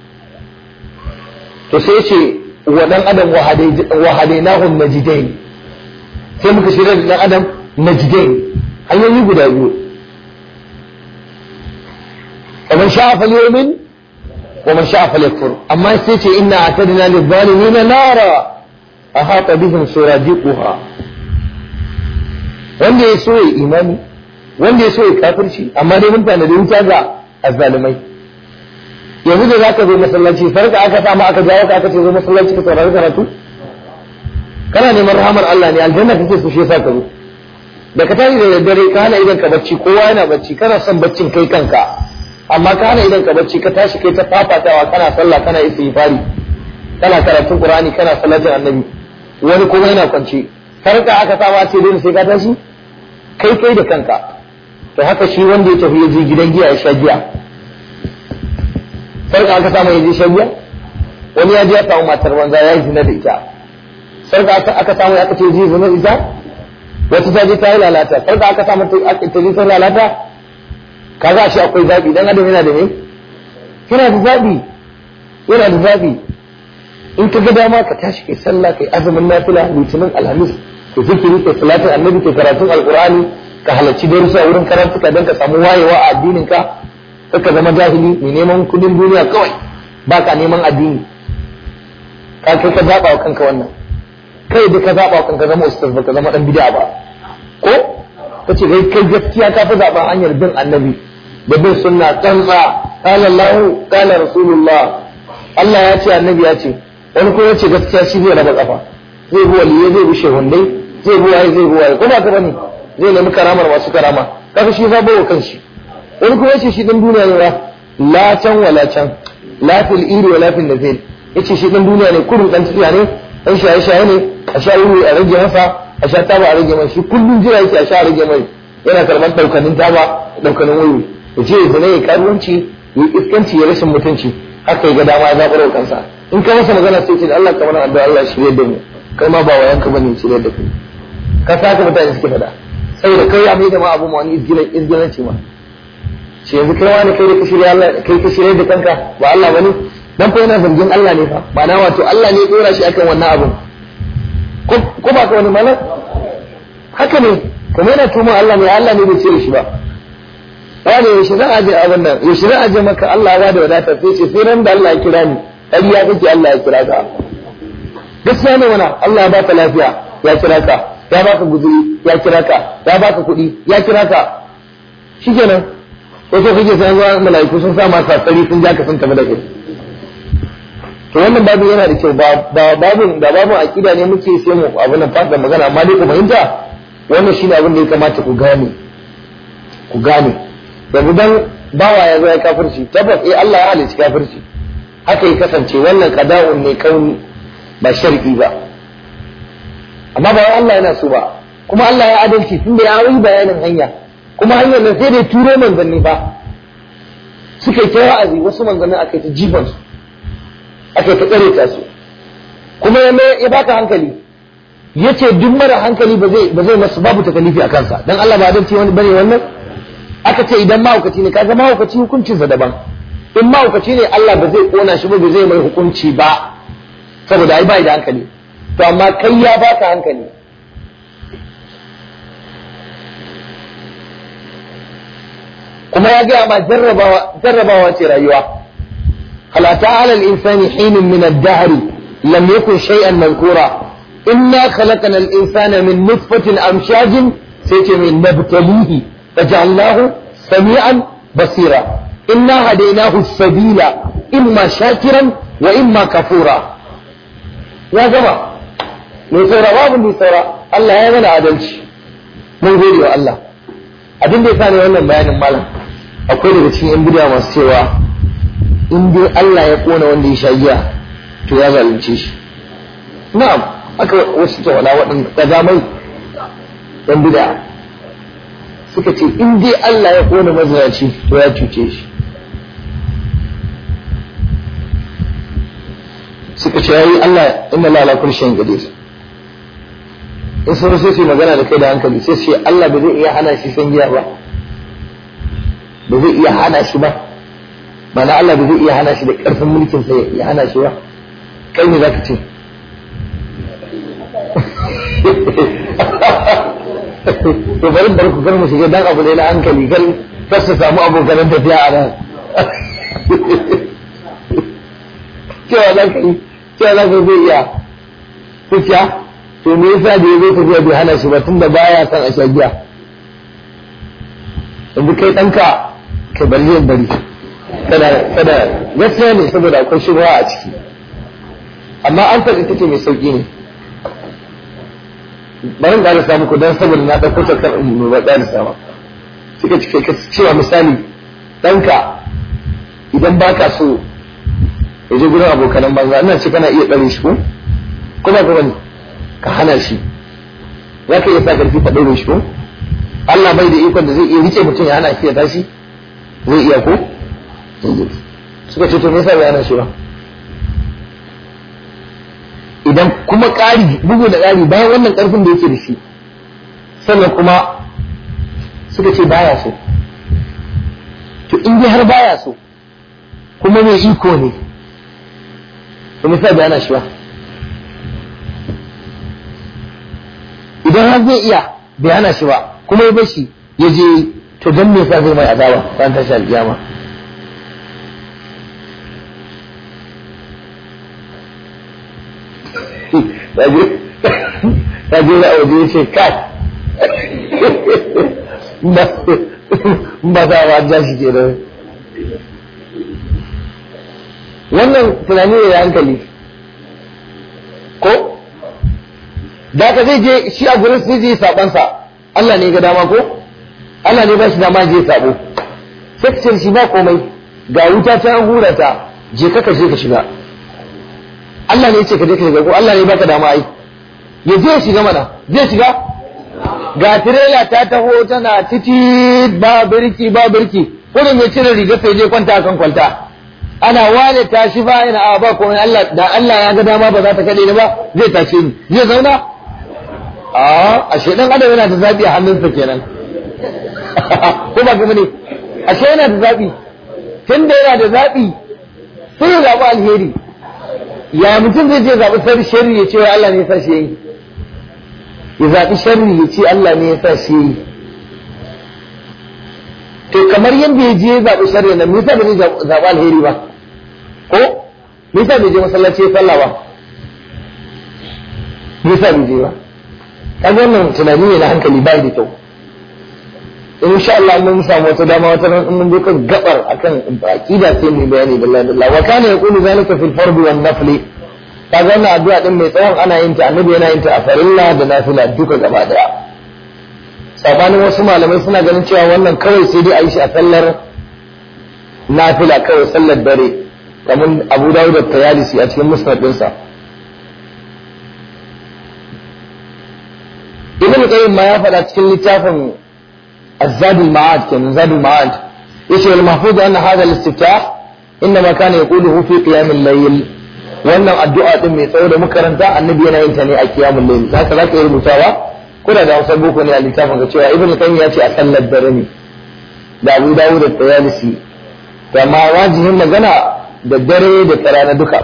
Speaker 1: To sai ce wa dan adam wa hadainahum najdain, sai muka shirya da dan adam najdain, hanyoyi guda biyu, ومن شاء فليؤمن ومن شاء فليكفر. أما سيتي إنا أعتدنا للظالمين نارا أحاط بهم سرادقها. wanda ya so ya imani, wanda ya so ya kafirci, amma dai mutane da wuta ga azzalimai. Yanzu da zaka zo masallaci farka aka samu aka jawo ka aka ce zo masallaci ka saurari karatu, kana neman rahamar Allah ne, aljanna kake so shi yasa ka zo. Da ka tashi da daddare ka hana idan ka bacci, kowa yana bacci, kana son baccin kai kanka, amma ka hana idan ka bacci ka tashi kai ta fafatawa, kana sallah, kana istighfari, kana karatun Qur'ani, kana salatin annabi, wani kuma yana kwance. Farka aka samu ce dole sai ka tashi kai kai da kanka. To haka shi wanda ya tafi ya je gidan giya ya sha giya, farka aka samu ya je sha giya. Wani ya je ya samu matar banza ya yi zina da ita, farka aka samu aka ce je zina da ita. Wata ta je ta yi lalata, farka aka samu ta je ta lalata. kaga shi akwai zabi dan adam yana da me yana da zabi yana da zabi in ka ga dama ka tashi kai sallah kai azumin nafila litinin alhamis ka zikiri kai salatin annabi kai karatun alqur'ani ka halarci darussa wurin karantuka dan ka samu wayewa a addinin ka ka zama jahili mai neman kudin duniya kawai baka neman addini ka kai ka zaba wa kanka wannan kai da ka zaba wa kanka zama ustaz ba ka zama dan bid'a ba ko kace kai kai gaskiya ka fi zaba hanyar bin annabi da bin sunna tsantsa qala Allah qala rasulullah Allah ya ce annabi ya ce wani ko yace gaskiya shi zai raba kafa zai bi waliyai zai bi shehundai zai bi waye zai bi waye ko ba ka bane zai nemi karamar masu karama kaga shi zabo wa kanshi wani ko yace shi dan duniya ne ba la can wala can la fil iri wala fil nazil yace shi dan duniya ne kurun dan tsiya ne dan shaye shaye ne a sha wuri a rage masa a sha taba a rage mai shi kullun jira yake a sha rage mai yana karban daukanin taba daukanin wuri yace zane ya karuwanci ya iskanci ya rashin mutunci haka ga dama ya zabar kansa in ka masa magana sai ce Allah kamar addu'a Allah shirye da mu kai ma ba wayanka bane shirye da kai ka saka mutane suke fada saboda kai ya mai da ma abu ma wani izgilan izgilanci ma shi yanzu kai wani kai da ka shirye Allah kai ka shirye da kanka ba Allah bane dan fa yana zargin Allah ne fa ma'ana wato Allah ne ya dora shi akan wannan abun ko ba ka wani malam haka ne kuma yana tuma Allah ne Allah ne bai cire shi ba wani yaushe za a je abin nan yaushe za a je maka Allah ya bada wadata sai ce sai ran da Allah ya kira ni ƙarya kake Allah ya kira ka gaskiya ne mana Allah ya baka lafiya ya kira ka ya baka guzuri ya kira ka ya baka kuɗi ya kira ka shikenan ko sai kake sai zuwa mala'iku sun sa masa tsari sun ja ka sun tafi da kai to wannan babu yana da kyau ba babun da babun akida ne muke sai mu abin nan fada magana amma dai ku fahimta wannan shine abin da ya kamata ku gane ku gane yanzu dan bawa ya zo ya kafirci tabbas eh Allah ya halicci kafirci haka ya kasance wannan qada'un ne kauni ba shar'i ba amma ba Allah yana so ba kuma Allah ya adalci tunda ya yi bayanin hanya kuma hanyar nan sai da turo manzanni ba suka yi ta wa'azi wasu manzannin aka yi ta jifan su aka yi ta tsare ta su kuma ya baka hankali yace duk mara hankali ba zai ba zai masu babu takalifi a kansa dan Allah ba adalci wani bane wannan aka ce idan mahaukaci ne kaga mahaukaci hukuncinsa daban in mahaukaci ne Allah ba zai kona shi ba ba zai mai hukunci ba saboda ai bai da hankali to amma kai ya baka hankali kuma ya gaya ma jarrabawa jarrabawa ce rayuwa hal ata ala al insani hinun min ad-dahr lam yakun shay'an madhkura inna khalaqna al insana min nutfatin amshajin sai ce min nabtalihi فجعلناه سميعا بصيرا إنا هديناه السبيل إما شاكرا وإما كفورا يا جماعة من سورة باب من سورة الله يا من عدلش من غيري الله abin da ya sani wannan bayanin malam akwai daga cikin yan bidiya masu cewa in dai Allah ya kona wanda ya sha giya to ya zalunce shi na'am aka wasu tawala waɗanda ƙazamai yan bidiya suka ce in dai Allah ya kona mazinaci to ya cuce shi suka ce yayi Allah inna la ala kulli shay'in qadir in sun sai su magana da kai da hankali sai su ce Allah ba zai iya hana shi san giya ba ba zai iya hana shi ba mana Allah ba zai iya hana shi da karfin mulkin sa ya hana shi ba kai ne zaka ce to bari bar ku kar mu shiga dan abu ne na hankali kar kar su samu abokan tafiya a nan cewa za ka yi cewa za ka zai iya kuciya to me yasa da ya zo tafiya bai hana shi ba tun da baya san a sha giya yanzu kai ɗanka ka bari yin bari kada kada gaskiya ne saboda akwai shubha a ciki amma an faɗi take mai sauƙi ne bari da sa muku dan saboda na dauko ta kan mu ba da sama suka cike cewa misali danka idan baka so ya je gurin abokan banza ina ce kana iya dare shi ko kuma ka bani ka hana shi zaka iya sa karfi ka daure shi ko Allah bai da ikon da zai iya rike mutum ya hana shi ya tashi zai iya ko suka ce to me yasa bai hana shi ba idan kuma ƙari bugu da ƙari bayan wannan ƙarfin da yake da shi sannan kuma suka ce baya so to in dai har baya so kuma mai iko ne to me sai ana shi ba idan har zai iya bai hana shi ba kuma ya bar shi ya je to dan me yasa zai mai azaba ran tashi alkiyama ta je da waje ya ce kai ba za a ja shi ke nan wannan tunani ne da hankali ko da ka zai je shi a gurin sai je sabansa Allah ne ga dama ko Allah ne ba shi dama je sabo sai ka ce shi ba komai ga wuta ta hura ta je ka je ka shiga Allah ne ya ce ka je ka shiga ko Allah ne baka dama ai ya je shiga mana zai shiga ga tirela ta taho tana titi ba birki ba birki kullum ya cire riga sai je kwanta kan kwalta ana wane tashi ba ina a ba komai Allah da Allah ya ga dama ba za ta kade ni ba zai tashi ni zai zauna a ashe dan adam yana da zabi a hannunsa kenan ko ba ga ne ashe yana da zabi tunda yana da zabi sai ya zabi alheri ya mutum zai je zabi sai sharri ya ce wa Allah ne ya sa shi yayi ya zabi sharri ya ce Allah ne ya sa shi yayi to kamar yadda ya je zabi sharri nan me yasa bai zabi alheri ba ko me yasa bai je masallaci ya sallah ba me yasa bai je ba kaga wannan tunani ne na hankali bai da kyau insha Allah mun samu wata dama wata ran mun je kan gabar akan aqida sai mu bayani billahi billah wa kana yaqulu zalika fil fard wan nafl kaga wannan addu'a din mai tsawon ana yin ta annabi yana yin ta a farilla da nafila duka gaba daya sabanin wasu malamai suna ganin cewa wannan kawai sai dai a yi shi a sallar nafila kawai sallar dare kamar Abu Dawud da Tayalisi a cikin musnad dinsa Ibn Qayyim ma ya faɗa cikin littafin الزاد المعاد كان زاد المعاد يشير المحفوظ أن هذا الاستفتاح إنما كان يقوله في قيام الليل وأن الدعاء تم سعود مكرنتا النبي أنا ينتني أي قيام الليل هذا ذاك المتابع كل هذا أصبوكني على الكتاب كتير ابن القيم يأتي أسل الدرني دا أبو داود الطيالسي فما واجههم جنا الدري دكرانا دكا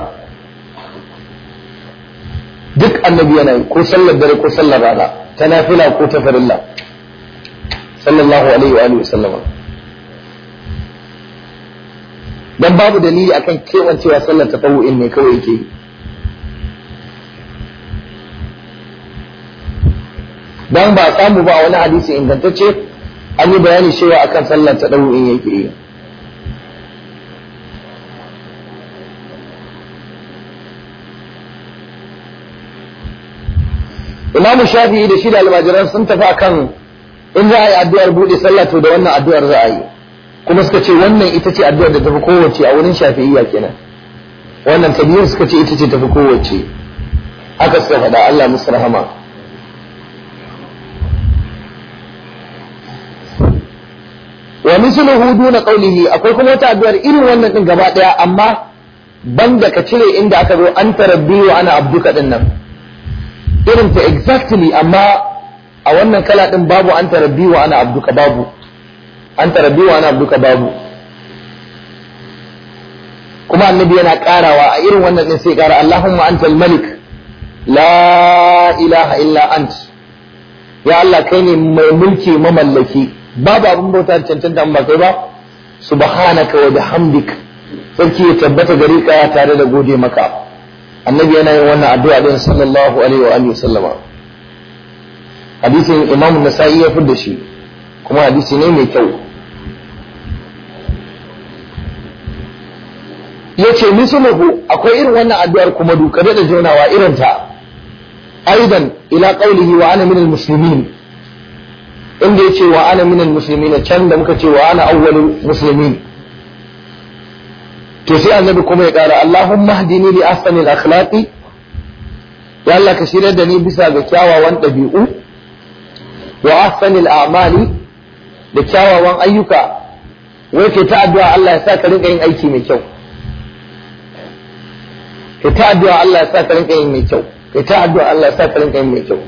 Speaker 1: دك النبي أنا كوسل الدري كوسل الرانا تنافلا كوتفر الله sallallahu alaihi wa alihi wasallama dan babu dalili akan kewancewa sallar tatawu'in ne kawai yake dan ba samu ba wani hadisi ingantacce an yi bayani cewa akan sallar tatawu'in yake yi Imam Shafi'i da shi da almajiran sun tafi akan in za a yi addu'ar buɗe sallah to da wannan addu'ar za a yi kuma suka ce wannan ita ce addu'ar da tafi kowace a wurin shafi'iyya kenan wannan tabiyar suka ce ita ce tafi kowace haka suka faɗa Allah musu rahama wa misluhu duna qawlihi akwai kuma wata addu'ar irin wannan din gaba daya amma banda ka cire inda aka zo anta rabbi wa ana abduka din nan irin ta exactly amma a wannan kala din babu anta rabbi wa ana abduka babu anta rabbi wa ana abduka babu kuma annabi yana karawa a irin wannan din sai kara Allahumma antal malik la ilaha illa ant ya Allah kai ne mai mulki mamallaki babu abin bauta cancanta ba kai ba subhanaka wa bihamdik sarki ya tabbata gare ka tare da gode maka annabi yana yin wannan addu'a din sallallahu alaihi wa alihi wasallama hadisin Imam Nasa'i ya fidda shi kuma hadisi ne mai kyau yace misluhu akwai irin wannan addu'ar kuma duka da jonawa irin ta aidan ila qawlihi wa ana minal muslimin inda yace wa ana minal muslimin can da muka ce wa ana awwalul muslimin to sai annabi kuma ya kara Allahumma hdini li ahsanil akhlaqi ya Allah ka shirya da ni bisa ga kyawawan dabi'u wa ahsanil a'mali da kyawawan ayyuka wai ke ta addu'a Allah ya sa ka rinka yin aiki mai kyau ke ta addu'a Allah ya sa ka rinka yin mai kyau ke ta addu'a Allah ya sa ka rinka yin mai kyau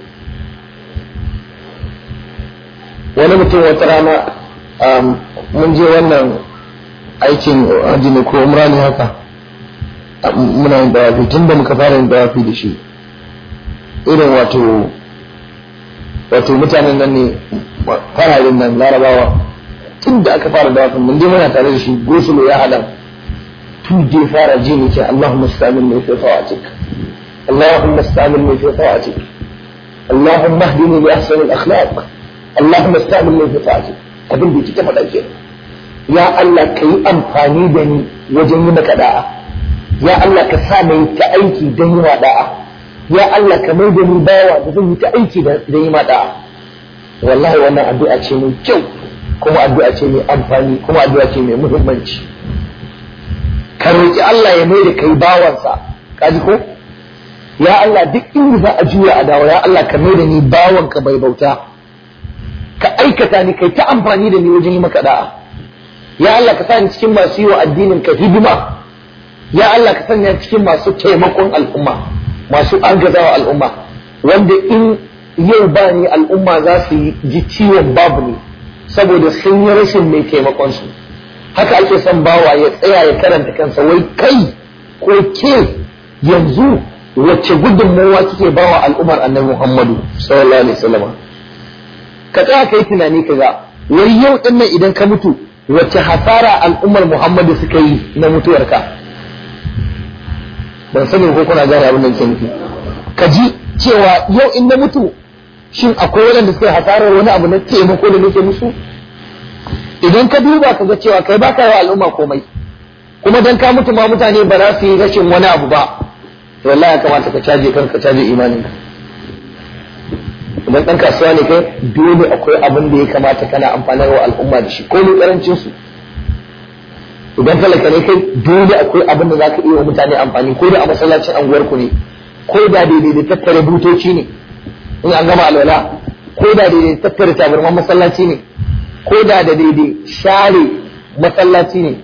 Speaker 1: wani mutum wata rana mun je wannan aikin hajji ne ko umra ne haka muna yin dawafi tun da muka fara yin dawafi da shi irin wato wato mutanen nan ne fararen nan larabawa tun da aka fara dawafin mun dai muna tare da shi gosulo ya hada tun da ya fara ji ne ce Allahumma stamilni fi ta'atik Allahumma stamilni fi ta'atik Allahumma hdini li ahsani al-akhlaq Allahumma stamilni fi ta'atik abin da kike faɗa ke ya Allah ka yi amfani da ni wajen yi maka da'a ya Allah ka sa mai ta aiki don yi ma da'a ya Allah ka mai da ni bawa da zan yi ta aiki da yi ma da'a wallahi wannan addu'a ce mai kyau kuma addu'a ce mai amfani kuma addu'a ce mai muhimmanci ka roki Allah ya mai da kai bawansa kaji ko ya Allah duk inda za a juya a dawo ya Allah ka mai da ni bawanka bai bauta ka aikata ni kai ta amfani da ni wajen yi maka da'a ya Allah ka sani cikin masu yi wa addinin ka hidima ya Allah ka sanya cikin masu taimakon al'umma masu agazawa al'umma wanda in yau ba ni al'umma za su ji ciwon babu ne saboda sun yi rashin mai taimakon su haka ake son bawa ya tsaya ya karanta kansa wai kai ko ke yanzu wacce gudunmawa kike bawa al'ummar annabi Muhammadu sallallahu alaihi wasallam ka tsaya kai tunani kaga wai yau din nan idan ka mutu wacce hasara al'ummar Muhammadu suka yi na mutuwarka ban sani ko kuna gane abin da ke nufi ka ji cewa yau in na mutu shin akwai waɗanda suka hasarar wani abu na taimako da nake musu idan ka duba ka ga cewa kai baka yi wa al'umma komai kuma dan ka mutu ma mutane ba za su yi rashin wani abu ba wallahi ya kamata ka caje kanka caje imaninka idan ɗan kasuwa ne kai dole akwai abin da ya kamata kana amfanar wa al'umma da shi ko mai karancin su idan talaka ne kai dole akwai abin da zaka iya wa mutane amfani ko da a masallacin anguwar ku ne ko da daidai da tattare butoci ne in an gama alwala ko da daidai da tattare tabarman masallaci ne ko da da daidai share masallaci ne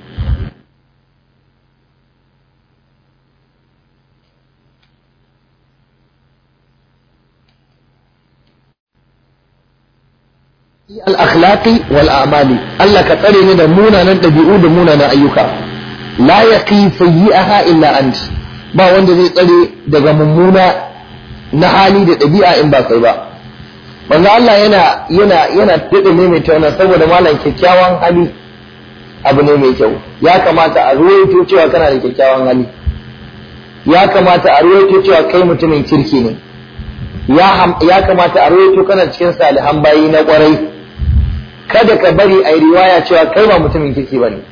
Speaker 1: al-akhlaqi wal a'mali Allah ka tsare ni da munanan dabi'u da munanan ayyuka la yaqi sayyi'aha illa ant ba wanda zai tsare daga mummuna na hali da dabi'a in ba kai ba manzo Allah yana yana yana dade ne mai tauna saboda malam kyakkyawan hali abu ne mai kyau ya kamata a ruwaito cewa kana da kyakkyawan hali ya kamata a ruwaito cewa kai mutumin kirki ne ya ya kamata a ruwaito kana cikin salihan bayi na kwarai kada ka bari a yi riwaya cewa kai ba mutumin kirki ba ne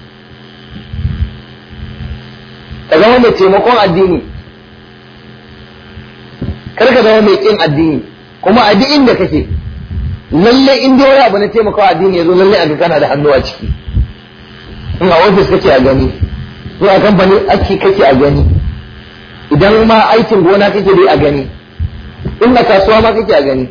Speaker 1: ka zama mai taimakon addini kar ka zama mai ƙin addini kuma a duk inda kake lalle in dai wani abu na taimakawa addini ya zo lalle a ga kana da hannu a ciki in a ofis kake a gani in a kamfani ake kake a gani idan ma aikin gona kake dai a gani in na kasuwa ma kake a gani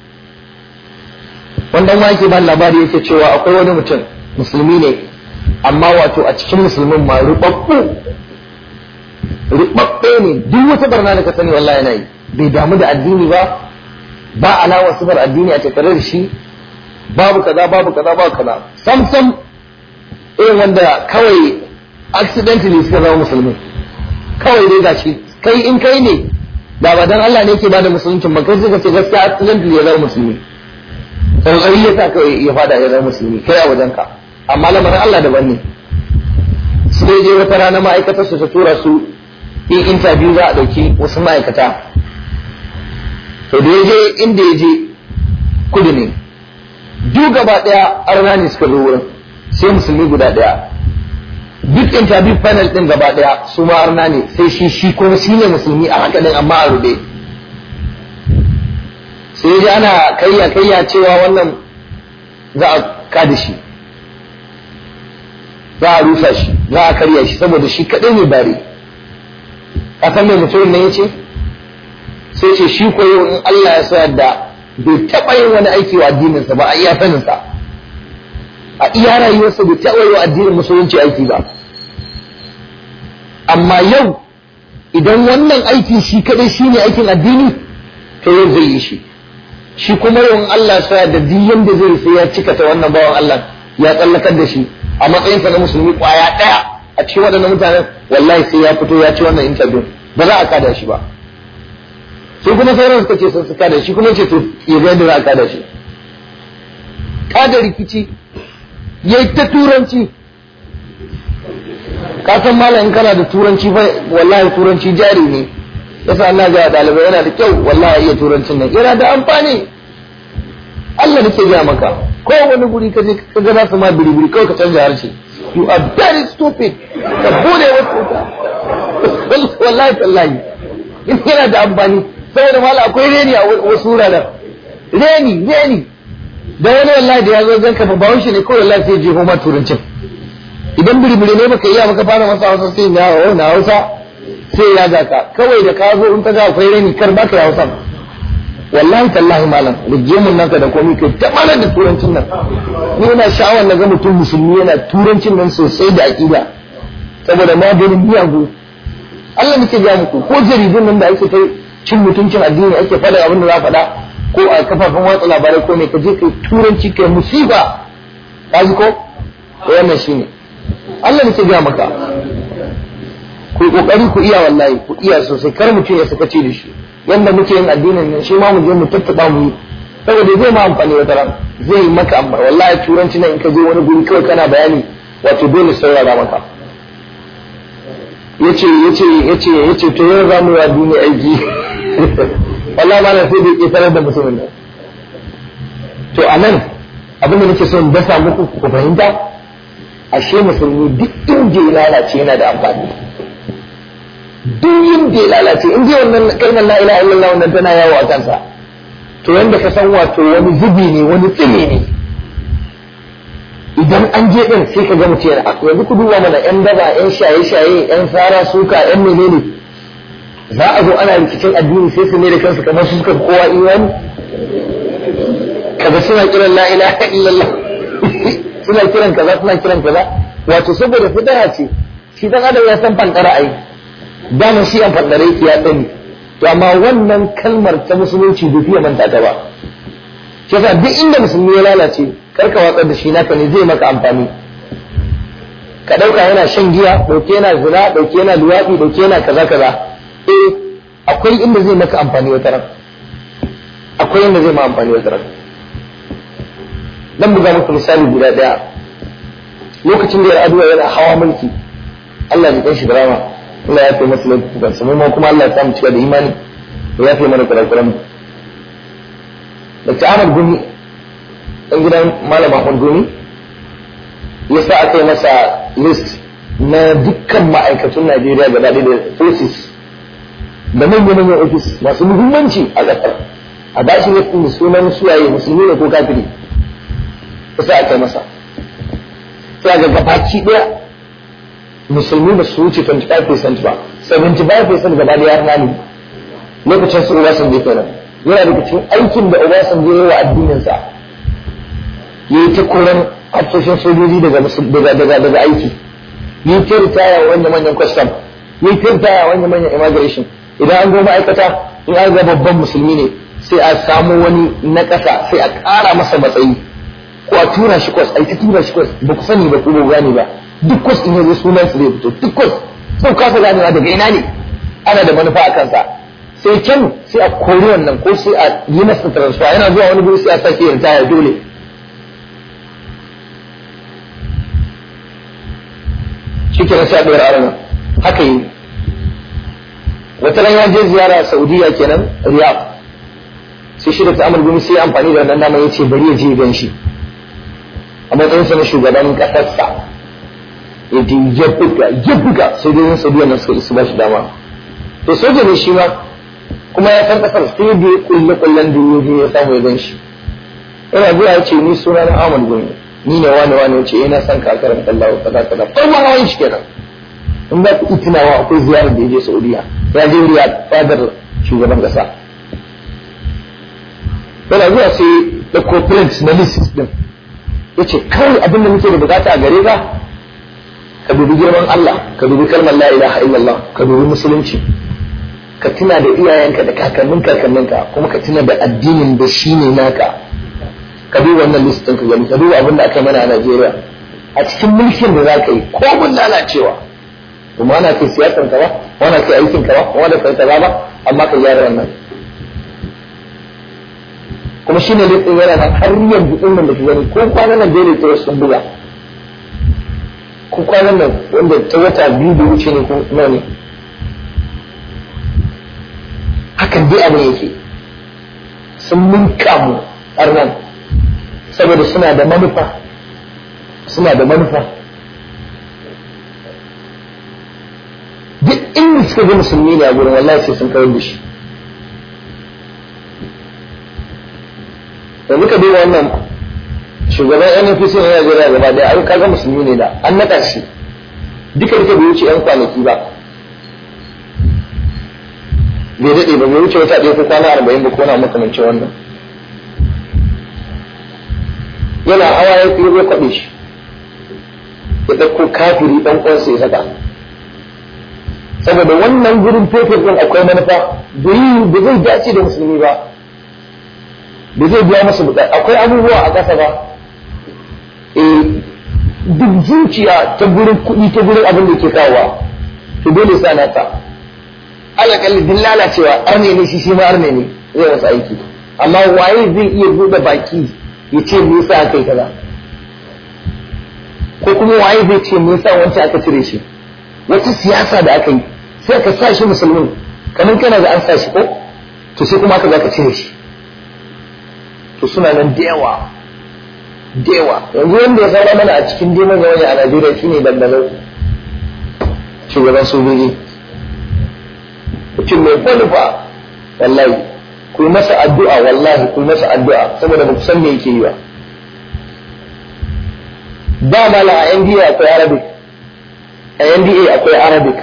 Speaker 1: wanda ma yake ba labari yake cewa akwai wani mutum musulmi ne amma wato a cikin musulmin ma rubabbu rubabbe ne duk wata barna da ka sani wallahi yana yi bai damu da addini ba ba alawar sifar addini a tattare da shi babu kaza babu kaza babu kaza sam sam irin wanda kawai accidentally suka zama musulmi kawai dai gashi kai in kai ne da ba dan Allah ne yake bada musuluncin ba kai suka ce gaskiya accidentally ya zama musulmi tsantsari ya sa kawai ya fada ya zama musulmi kai a wajenka amma lamarin Allah daban ne su dai je wata rana ma'aikatar su ta tura su in interview za a ɗauki wasu ma'aikata to da ya je inda ya je kudu ne duk gaba ɗaya arna ne suka zo wurin sai musulmi guda ɗaya duk interview panel ɗin gaba ɗaya su ma arna ne sai shi shi kuma shi ne musulmi a haka ɗin amma a rube sai ji ana kayya kayya cewa wannan za a kada shi za a rusa shi za a karya shi saboda shi kaɗai ne bare a kan mai mutumin nan ya ce sai ce shi koyo in Allah ya sayar da bai taɓa yin wani aiki wa addininsa ba a iya saninsa a iya rayuwarsa bai taɓa yi wa addinin musulunci aiki ba amma yau idan wannan aiki shi kaɗai shi ne aikin addini to yau zai yi shi shi kuma yawan Allah sa da duk yanda zai sai ya cika ta wannan bawan Allah ya tsallakar da shi a matsayinsa na musulmi kwaya ɗaya a cikin waɗannan mutanen wallahi sai ya fito ya ci wannan interview ba za a kada shi ba. Sai kuma sauran suka ce sun su kada shi kuma ce to ya ga yadda za a kada shi. Kada rikici yayi ta turanci. Ka san malam in kana da turanci fa wallahi turanci jari ne. Yasa Allah ga dalibai yana da kyau wallahi iya turancin nan yana da amfani. Allah nake ga maka ko wani guri kaje ka ga za su ma biribiri kawai ka canja harshe. You are very stupid. Ka bude wasu wallahi tallahi in yana da amfani saboda mala akwai reni a wasu wuraren reni reni da wani wallahi da ya zo zanka ba bawon shi ne kawai wallahi sai je homa turancin idan biribiri ne baka iya baka fara masa hausa sai ya hawo na hausa sai ya ga ka kawai da ka zo in ka ga akwai reni kar baka ya hausa wallahi tallahi malam rigemun naka da komai kai ta malar da turancin nan ni ina sha'awar na ga mutum musulmi yana turancin nan sosai da aqida saboda maganin miyagu Allah nake ga muku ko jaridun nan da ake kai cin mutuncin addini ake faɗa abin da za faɗa ko a kafafen watsa labarai ko me ka je kai turanci kai musiba kaji ko wannan shine Allah nake ga maka ku kokari ku iya wallahi ku iya sosai kar mutum ya saka ce da shi yanda muke yin addinin nan shi ma mu je mu tattaba mu yi saboda zai ma amfani wata ran zai yi maka amma wallahi turanci nan in ka je wani guri kawai kana bayani wato dole saurara maka yace yace yace yace to yau za mu yi addini aiki wallahi ma na sai da ke sanar da mutumin nan to anan abin da nake so in dasa muku ku fahimta ashe musulmi duk inda ya lalace yana da amfani duk inda ya lalace in dai wannan kalmar la ilaha illallah wannan tana yawo a kansa to yanda ka san wato wani zubi ne wani tsimi ne idan an je din sai ka ga mutum yana yanzu ku duba mana yan daba yan shaye-shaye yan fara suka yan menene za a zo ana rikicin addini sai su ne da kansu kamar su suka kowa imani kaga suna kiran la ilaha illallah suna kiran kaza suna kiran kaza wato saboda fitara ce shi dan adam ya san fantara ai dama shi an fantare ki ya sani to amma wannan kalmar ta musulunci bai fiye manta ta ba shi yasa duk inda musulmi ya lalace karka watsar da shi naka ne zai maka amfani ka dauka yana shan giya dauke yana zina dauke yana luwaɗi dauke yana kaza kaza eh akwai inda zai maka amfani wata ran akwai inda zai ma amfani wata ran dan buga muku misali guda daya lokacin da ya aduwa yana hawa mulki Allah ya kanshi drama Allah ya kai masa laifukan sa mu kuma Allah ya samu cika da imani ya fi mana kurakuran da ta'amar gumi dan gidan malam Ahmad Gumi ya sa aka yi masa list na dukkan ma'aikatun Najeriya gaba da forces da manyan ofis masu muhimmanci a ƙasar a bashi list da sunan suwaye musulmi ne ko kafiri sai aka yi masa sai ga gabaki daya musulmi ba su wuce twenty-five percent ba seventy-five percent gaba da yarna ne lokacin su Obasanjo kenan yana daga cikin aikin da Obasanjo ya yi wa addininsa ya yi ta koran hafsoshin sojoji daga aiki ya yi ta ritaya wanda manyan custom ya yi ta ritaya wanda manyan immigration idan an zo ma'aikata in an ga babban musulmi ne sai a samu wani na ƙasa sai a ƙara masa matsayi ko a tura shi kwas a yi ta tura shi kwas ba ku sani ba ku ba gane ba duk kwas in yanzu sunan su zai fito duk kwas sun kasa ganewa daga ina ne ana da manufa a kansa sai can sai a kori wannan ko sai a yi masa transfer yana zuwa wani guri sai a sake ritaya dole shi ke nasa ɗora arana haka yi wata ran ya je ziyara Saudiya kenan Riyadh sai shi da ta'amar gumi sai amfani da wannan dama ya ce bari ya je gan shi a matsayinsa na shugaban ƙasarsa ya je ya buga ya buga sai dai yin Saudiya nan suka isa ba shi dama to soja ne shi ma kuma ya san ƙasar sai da ya kulle kullen da ya samu ya gan shi yana zuwa ya ce ni suna na Ahmad Gumi ni ne wani wani ya ce ina son ka karanta Allah kaza kaza farkon hawan shi kenan in ba ku tunawa akwai ziyarar da ya je Saudiya ya je Riyadh fadar shugaban kasa yana zuwa sai da corporate na list din yace kawai abin da muke da bukata a gare ka ka dubi girman Allah ka dubi kalmar la ilaha illallah ka dubi musulunci ka tuna da iyayenka da kakannin kakanninka kuma ka tuna da addinin da shine naka ka duba wannan list ɗin ka gani ka duba abin da aka mana a Najeriya a cikin mulkin da za ka yi ko mun lalacewa kuma ana kai siyasar ka ba wani kai aikin ka ba wani kai kaza ba amma ka gyara wannan kuma shine litsin yana nan har yanzu din nan da ke gani ko kwanan nan dole ta sun buga ko kwanan nan wanda ta wata biyu da wuce ne ko nawa ne hakan dai abin yake sun minka mu har nan saboda suna da manufa suna da manufa duk inda suka ga musulmi ne a gurin wallahi sai sun kawar da shi yanzu ka duba wannan shugaban N F C na Najeriya gaba daya ai kaga musulmi ne da an naɗa shi duka duka bai wuce yan kwanaki ba bai daɗe ba bai wuce wata ɗaya ko kwana arba'in ba ko na makamancin wannan yana hawa ya fi zai kwaɓe shi ya ɗauko kafiri ɗan ƙwansa ya saka saboda wannan gurin fetur ɗin akwai manufa da yi da zai dace da musulmi ba da zai biya musu buƙata akwai abubuwa a ƙasa ba duk zuciya ta gurin kuɗi ta gurin abin da ke kawowa to dole sa na ta alaƙalli din lalacewa arne ne shi shi ma arne ne zai wasu aiki amma waye zai iya buɗe baki ya ce me yasa aka yi kaza ko kuma waye zai ce me yasa wancan aka cire shi wata siyasa da aka yi sai ka sa shi musulmin kamar kana da an sa shi ko to sai kuma aka za ka cire shi to suna nan da yawa da yawa yanzu wanda ya saura mana a cikin demon wani a Najeriya shine dandalar shugaban sojoji mutum mai kwalifa wallahi ku yi masa addu'a wallahi ku yi masa addu'a saboda ba ku san me yake yi ba ba mala a N D A akwai Arabic a N D A akwai Arabic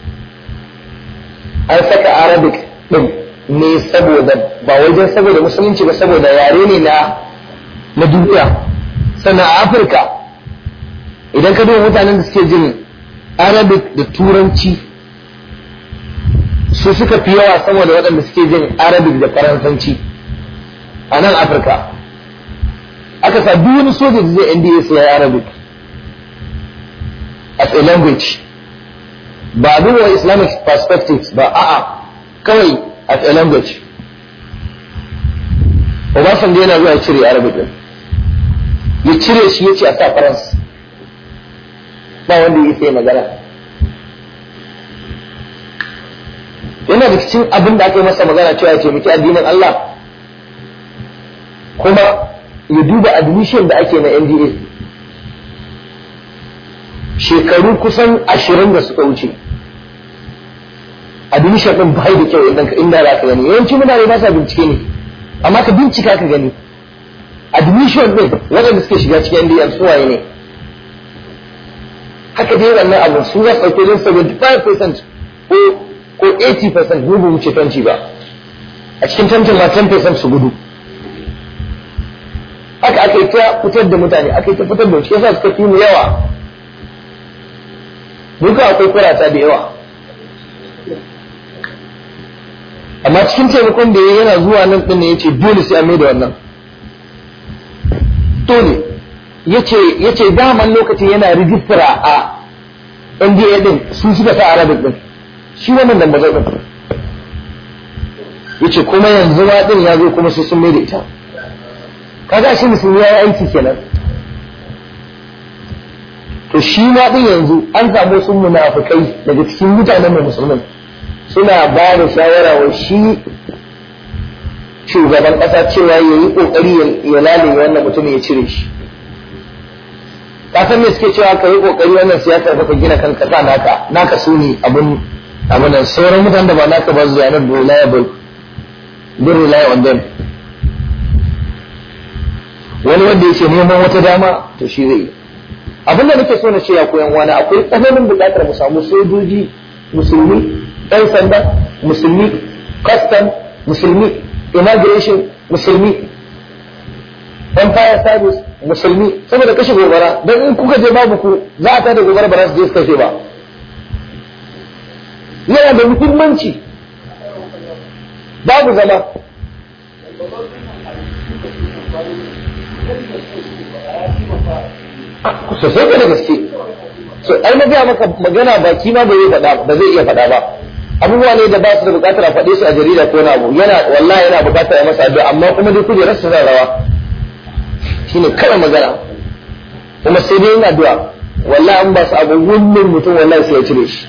Speaker 1: an saka Arabic din ne saboda ba wajen saboda musulunci ba saboda yare ne na na duniya sannan a Afirka idan ka duba mutanen da suke jin Arabic da Turanci su suka fi yawa saboda waɗanda suke jin Arabic da Faransanci a nan Afirka aka sa duk wani soja da zai N D A sai ya Arabic as a language ba duba Islamic perspectives ba a'a kawai as a language Obasanjo yana zuwa cire Arabic din ya cire shi ya ce a sa Faransa ba wanda ya sai magana yana da cikin abin da aka yi masa magana cewa ya taimaki addinin Allah kuma ya duba admission da ake na N D A shekaru kusan ashirin da suka wuce admission din bai da kyau idan ka inda za ka gani yawanci mutane ba sa bincike ne amma ka bincika ka gani admission din waɗanda suke shiga cikin N D A su waye ne haka dai wannan abu su za su ɗauke don seventy-five percent ko ko eighty percent gudu wuce twenty ba a cikin twenty ma ten percent su gudu haka aka yi ta fitar da mutane aka yi ta fitar da shi yasa suka fi mu yawa duka akwai kurata da yawa amma cikin taimakon da ya yana zuwa nan ɗin ne ya ce dole sai a mai da wannan dole ya ce daman lokacin yana rijistara a N D A ɗin su suka sa Arabic ɗin shi wannan da mazai ɗin ya ce kuma yanzu ma ɗin ya zo kuma sai sun mai da ita kaga shi musulmi ya yi aiki kenan to shi ma ɗin yanzu an samu sun munafukai daga cikin mutanen mai musulmin suna ba da shawara wa shi shugaban ƙasa cewa ya yi ƙoƙari ya lalaye wannan mutum ya cire shi kasan me suke cewa ka yi ƙoƙari wannan siyasa ba ka gina kanka sa naka naka su ne abin abin sauran mutanen da ba naka ba zuwa nan reliable bin rely on them wani wanda yake neman wata dama to shi zai yi abin da nake so na ce ya koyan wani akwai tsananin buƙatar mu samu sojoji musulmi ɗan sanda musulmi custom musulmi immigration musulmi empire service musulmi saboda kashe gobara don in kuka je babu ku za a tada gobara ba za su je su kashe ba yana da muhimmanci babu zama sosai ka da gaske. So ai na gaya maka magana baki ma bai faɗa ba zai iya faɗa ba. Abubuwa ne da ba su da buƙatar a faɗe su a jarida ko na abu, yana wallahi yana buƙatar a masa addu'a, amma kuma dai kujerar su zan rawa shine kawai magana, kuma sai dai yin addu'a. Wallahi an ba su abu wannan mutum wallahi sai ya cire shi.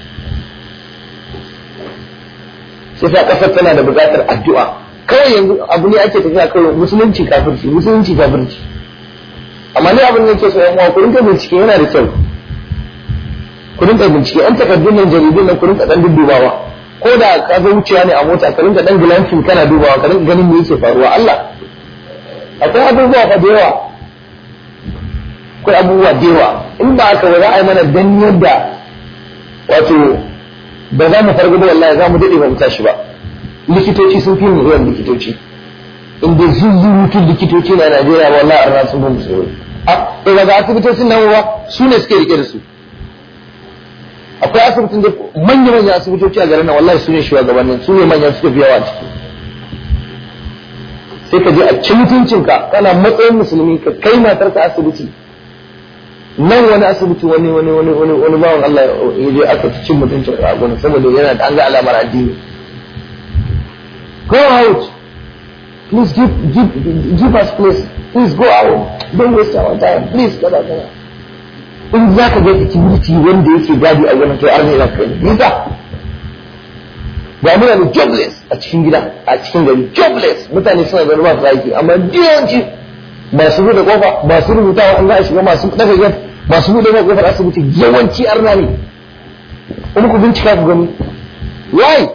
Speaker 1: Sai sa kasar tana da buƙatar addu'a. Kawai yanzu abu ne ake tafiya kawai musulunci kafirci musulunci kafirci. Amma ni abin da yake so yan uwa ku rinka bincike, yana da kyau ku rinka bincike. An takardun nan jaridun nan ku rinka dan dubawa, ko da ka ga wuciya ne a mota ka rinka dan gilancin kana dubawa, ka rinka ganin me yake faruwa. Allah akwai abubuwa fa da yawa, akwai abubuwa da yawa. In ba aka ba za a yi mana dan yadda wato ba za mu farga ba, wallahi za mu dade ba mu tashi ba. Likitoci sun fi mu yawan likitoci, inda zuzurutun likitoci na Najeriya ba wallahi arna sun fi mu tsoro. A daga asibitocin nan ba su ne suke rike da su. Akwai asibitin da manya-manya asibitoci a garin nan wallahi su ne shugabannin, su ne manyan suka fi yawa ciki. Sai ka je a ci mutuncinka kana matsayin musulmi ka kai matarka asibiti. Nan wani asibiti wani wani wani wani wani bawan Allah ya je aka ci cin mutuncin a gurin saboda yana da an ga alamar addini. Go out, please give give give us place, please go out, don't waste our time, please kaza kaza. In za ka ga security wanda yake gadi a gurin to arne na kai nisa. Ga muna da jobless a cikin gida a cikin gari, jobless mutane suna da ba su aiki, amma yawanci masu buɗe kofa masu rubutawa an za a shiga, masu daga gate masu buɗe kofar asibiti yawanci arna ne. Kuma ku bincika ku gani why.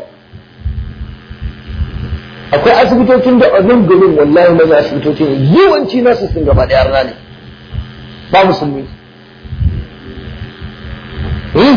Speaker 1: Akwai asibitocin da a nan garin wallahi maza asibitoci ne yawanci nasu sun gaba da arna ne, ba musulmi. eh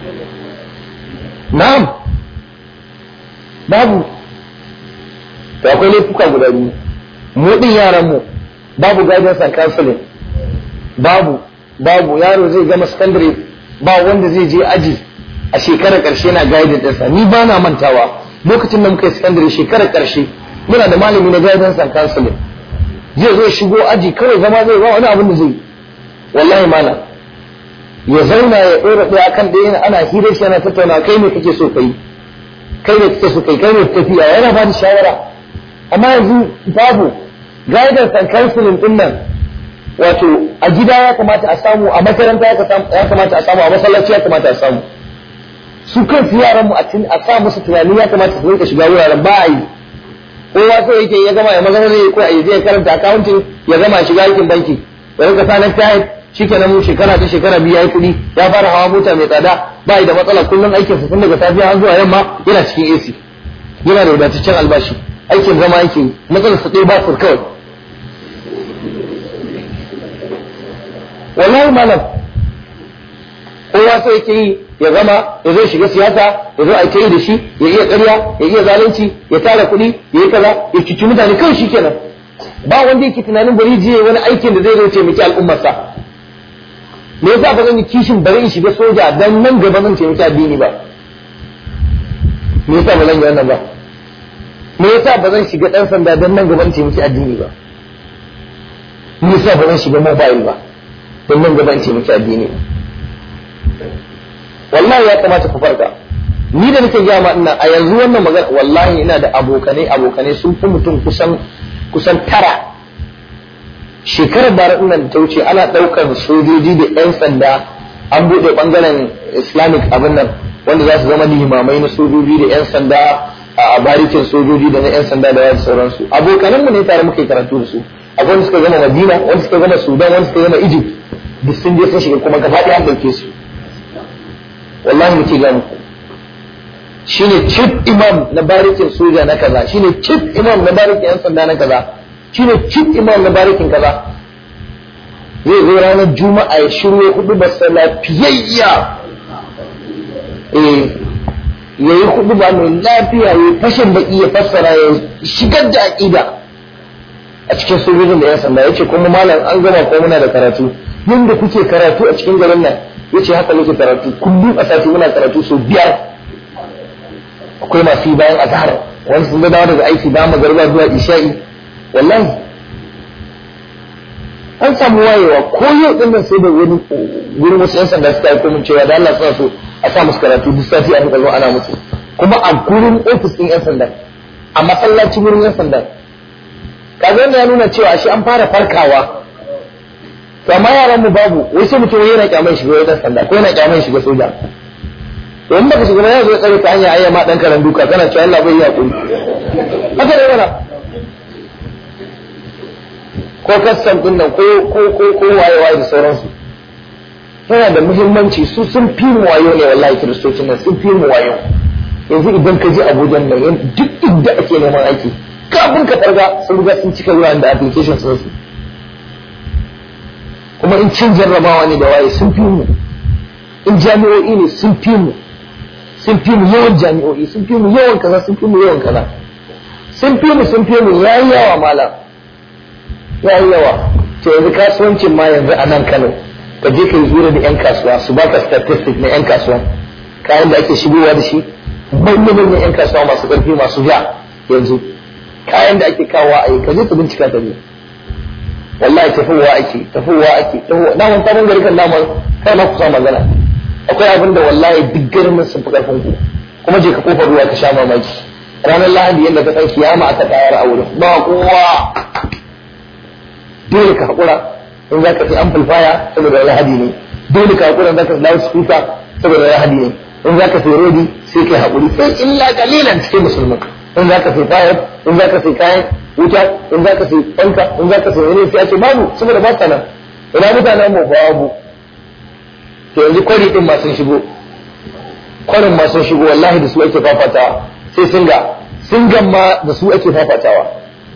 Speaker 1: na'am babu. to akwai laifuka guda biyu. Mu din yaran mu babu guidance and counseling, babu babu yaro zai gama secondary ba wanda zai je aji a shekarar karshe na guidance ɗinsa. Ni ba na mantawa lokacin da muka yi secondary shekarar karshe muna da malami na guidance and counseling, zai zo shigo aji kawai zama zai ba wani abin da zai wallahi malam ya zauna ya ɗora ɗaya kan ɗaya ana hira shi yana tattauna kai ne kake so kai kai ne kake so kai kai ne tafiya yana ba da shawara. Amma yanzu babu guidance and counseling din nan, wato a gida ya kamata a samu, a makaranta ya kamata a samu, a masallaci ya kamata a samu. Su kansu yaran mu a sa musu tunani ya kamata su rinka shiga wuraren, ba a yi. Kowa so yake ya gama ya magana zai ko a yi zai karanta accounting ya gama shiga aikin banki ya rinka sanar tayi shikenan mu shekara ta shekara biyu yayi kuɗi ya fara hawa mota mai tsada, ba da matsala kullum aikin sa tun daga safiya har zuwa yamma yana cikin A C, yana da wadataccen albashi, aikin zama yake matsalar sa ɗaya ba su kawai. Wallahi malam kowa so yake yi ya gama ya zo shiga siyasa ya zo a yi da shi ya iya ƙarya ya iya zalunci ya tara kuɗi ya yi kaza ya cuci mutane kawai shi kenan. Ba wanda yake tunanin bari je wani aikin da zai zo taimaki al'ummarsa. Me yasa ba zan yi kishin bari in shiga soja dan nan gaba zan taimaki addini ba? Me yasa ba zan yi wannan ba? Me yasa ba zan shiga dan sanda dan nan gaba in taimaki addini ba? Me yasa ba zan shiga mobile ba dan nan gaba in taimaki addini ba? Wallahi ya kamata ku farka. Ni da nake gaya ma ina a yanzu wannan magana wallahi ina da abokanai abokanai sun fi mutum kusan kusan tara. Shekarar bara nan ta wuce ana ɗaukar sojoji da ƴan sanda an buɗe ɓangaren Islamic abin nan wanda za su zama limamai na sojoji da ƴan sanda a barikin sojoji da na ƴan sanda da yawan sauransu. Abokananmu ne tare muka yi karatu da su. Akwai wanda suka gama Madina, wanda suka gama Sudan, wanda suka gama Egypt. Duk sun je sun shiga kuma gaba ɗaya an ɗauke su. Wallahi muke ga muku. Shine chief imam na barikin soja na kaza, shine chief imam na barikin ƴan sanda na kaza, shine chief imam na barikin kaza. Zai zo ranar Juma'a ya shirye hudu ba lafiyayya. Eh yayi hudu ba mai lafiya, yayi fashin baki ya fassara ya shigar da aqida a cikin sojojin da ƴan sanda. Yace kuma malam an gama ko muna da karatu. Yanda kuke karatu a cikin garin nan yace haka muke karatu kullum a sati muna karatu sau biyar. Akwai masu yi bayan azhar, wani sun dawo daga aiki bayan magariba zuwa isha'i. Wallahi an samu wayewa ko yau din nan sai da wani gurin wasu yan sanda suka yi komin cewa da Allah suna so a sa musu karatu duk sati a rika zo ana musu kuma a gurin ofis din yan sanda a masallacin gurin yan sanda kaga wannan ya nuna cewa shi an fara farkawa to amma yaran mu babu wai sai mutum yana kyaman shiga wajen sanda ko yana kyaman shiga soja to in baka shiga ya zo ya tsare ta hanya ayya ma dan karan duka kana cewa Allah bai yi hakuri haka ne wala ko kassan din nan ko ko ko ko waye waye da sauransu yana da muhimmanci su sun fi mu wayo ne wallahi kiristocin nan sun fi mu wayo yanzu idan ka je Abuja nan duk inda ake neman aiki kafin ka farga sun riga sun cika wuraren da application sun su kuma in cin jarrabawa ne da waye sun fi mu in jami'o'i ne sun fi mu sun fi mu yawan jami'o'i sun fi mu yawan kaza sun fi mu yawan kaza sun fi mu sun fi mu yayi yawa malam yayi yawa to yanzu kasuwancin ma yanzu a nan Kano ka je ka yi hira da yan kasuwa su baka statistic na yan kasuwa kayan da ake shigowa da shi manyan manyan yan kasuwa masu ƙarfi masu ja yanzu kayan da ake kawo a yi ka je ka bincika ta ne wallahi tafowa ake tafowa ake tafowa na wanta mun gari kan naman kai ma kusa magana akwai abin da wallahi duk garin sun fi karfin ku kuma je ka kofar ruwa ka sha mamaki ranar lahadi yadda ka san kiyama aka tayar a wurin ba kowa dole ka hakura in za ka fi amplifier saboda lahadi ne dole ka hakura in za ka fi loudspeaker saboda lahadi ne in za ka fi rodi sai kai hakuri sai illa kalilan cikin musulman in za ka fi fayar in za ka fi kayan wuta in za ka fi fanka in za ka fi wani sai a ce babu saboda ba ta nan ina mutanen mu babu to yanzu kwari din ma sun shigo kwarin ma sun shigo wallahi da su ake fafatawa sai singa singan ma da su ake fafatawa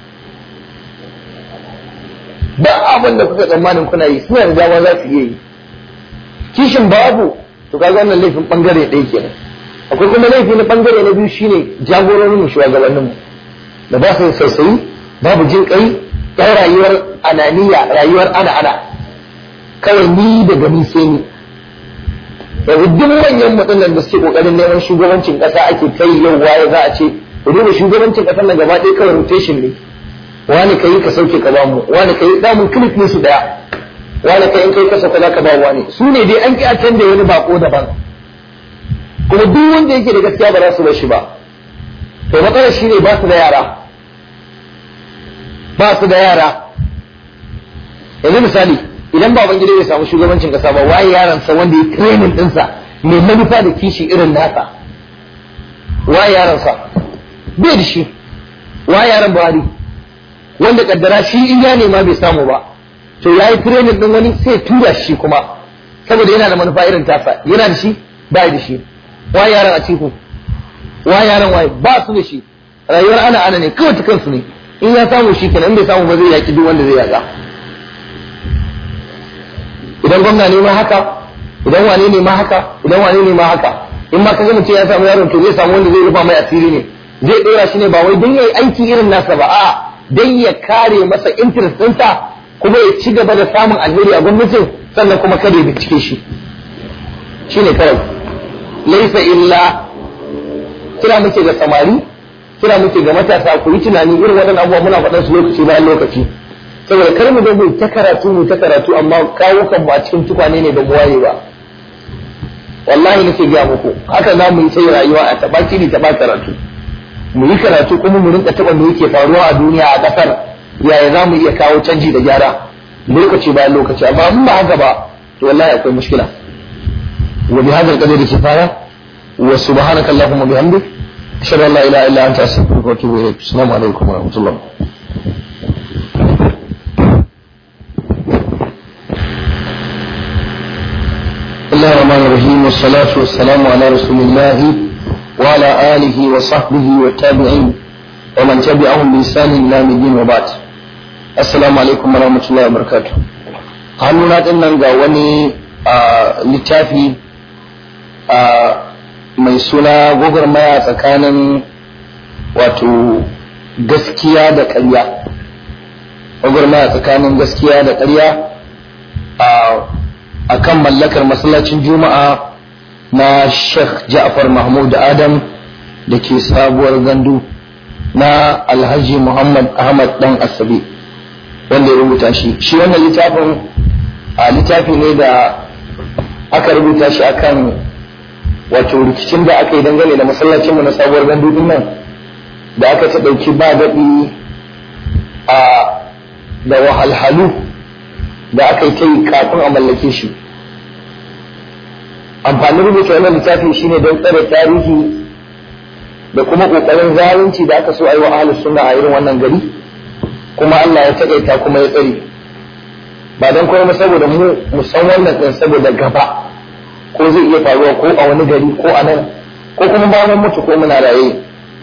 Speaker 1: ba abin da kuka tsammanin kuna yi suna da dama za su iya yi kishin babu to kaga wannan laifin bangare ɗaya kenan akwai kuma laifi na bangare na biyu shine jagororin mu shugabannin mu da ba su saisayi babu jin kai ɗan rayuwar ananiya rayuwar ana ana kawai ni da gani sai ni yanzu duk manyan matsalar da suke kokarin neman shugabancin kasa ake kai yau waye za a ce ku duba shugabancin kasar nan gaba ɗaya kawai rotation ne wani kai ka sauke ka bamu wani kai damun clip ne su daya wani kai in kai ka sauka za ka ba wani su ne dai an ki a canza wani bako daban kuma duk wanda yake da gaskiya ba za su bar shi ba to matsalar shi ne ba su da yara ba su da yara yanzu misali idan baban gida bai samu shugabancin kasa ba waye yaransa wanda ya training dinsa mai manufa da kishi irin nasa waye yaransa bai da shi waye yaran Buhari wanda kaddara shi in ya nema bai samu ba to yayi training din wani sai tura shi kuma saboda yana da manufa irin tasa yana da shi bai da shi waye yaran a cikin waye yaran waye ba su da shi rayuwar ana ana ne kawai ta kansu ne in ya samu shi kenan in bai samu ba zai yaki duk wanda zai yaka idan gwamna ne ma haka idan wane ne ma haka idan wane ne ma haka in ma ka ga mutum ya samu yaron to zai samu wanda zai rufa mai asiri ne zai dora shi ne ba wai don yayi aiki irin nasa ba a'a dan ya kare masa interest ɗinsa kuma ya ci gaba da samun alheri a gwamnatin sannan kuma kada ya bincike shi shine kawai laisa illa kira muke ga samari kira muke ga matasa ku yi tunani irin waɗannan abubuwa muna faɗan su lokaci bayan lokaci saboda kar mu zo mu ta karatu mu ta karatu amma kawo kan mu a cikin tukwane ne da mu waye ba wallahi nake ga muku haka za mu yi sai rayuwa a tabaki ne taba karatu mu yi karatu kuma mu rinka taba me yake faruwa a duniya a kasar yaya za mu iya kawo canji da gyara lokaci bayan lokaci amma in ba haka ba to wallahi akwai mushkila wa bi hadha al-qadri kifaya wa subhanaka allahumma bihamdik ashhadu an la ilaha illa anta astaghfiruka wa atubu ilayk assalamu alaikum wa rahmatullah الله الرحمن الرحيم والصلاة والسلام على رسول الله وعلى آله وصحبه والتابعين ومن تبعهم بإحسان إلى يوم الدين وبعد السلام عليكم ورحمة الله وبركاته hannuna din nan ga wani littafi mai suna gwagwarmaya tsakanin wato gaskiya da ƙarya gwagwarmaya tsakanin gaskiya da ƙarya a kan mallakar masallacin juma'a na Sheikh Ja'far Mahmud Adam da ke sabuwar gandu na Alhaji Muhammad Ahmad dan Asabi wanda ya rubuta shi. Shi wannan littafin a littafi ne da aka rubuta shi akan wato rikicin da aka yi dangane da masallacinmu na sabuwar gandudin nan da aka ta ɗauki ba daɗi a da wahalhalu da aka yi ta yi kafin a mallake shi. Amfanin rubuta wannan littafi shine don tsare tarihi da kuma ƙoƙarin zalunci da aka so a yi wa ahlus sunna a irin wannan gari, kuma Allah ya taƙaita kuma ya tsare, ba don kuma saboda mu mu san wannan ɗin saboda gaba ko zai iya faruwa ko a wani gari ko a nan ko kuma ba mun mutu ko muna raye.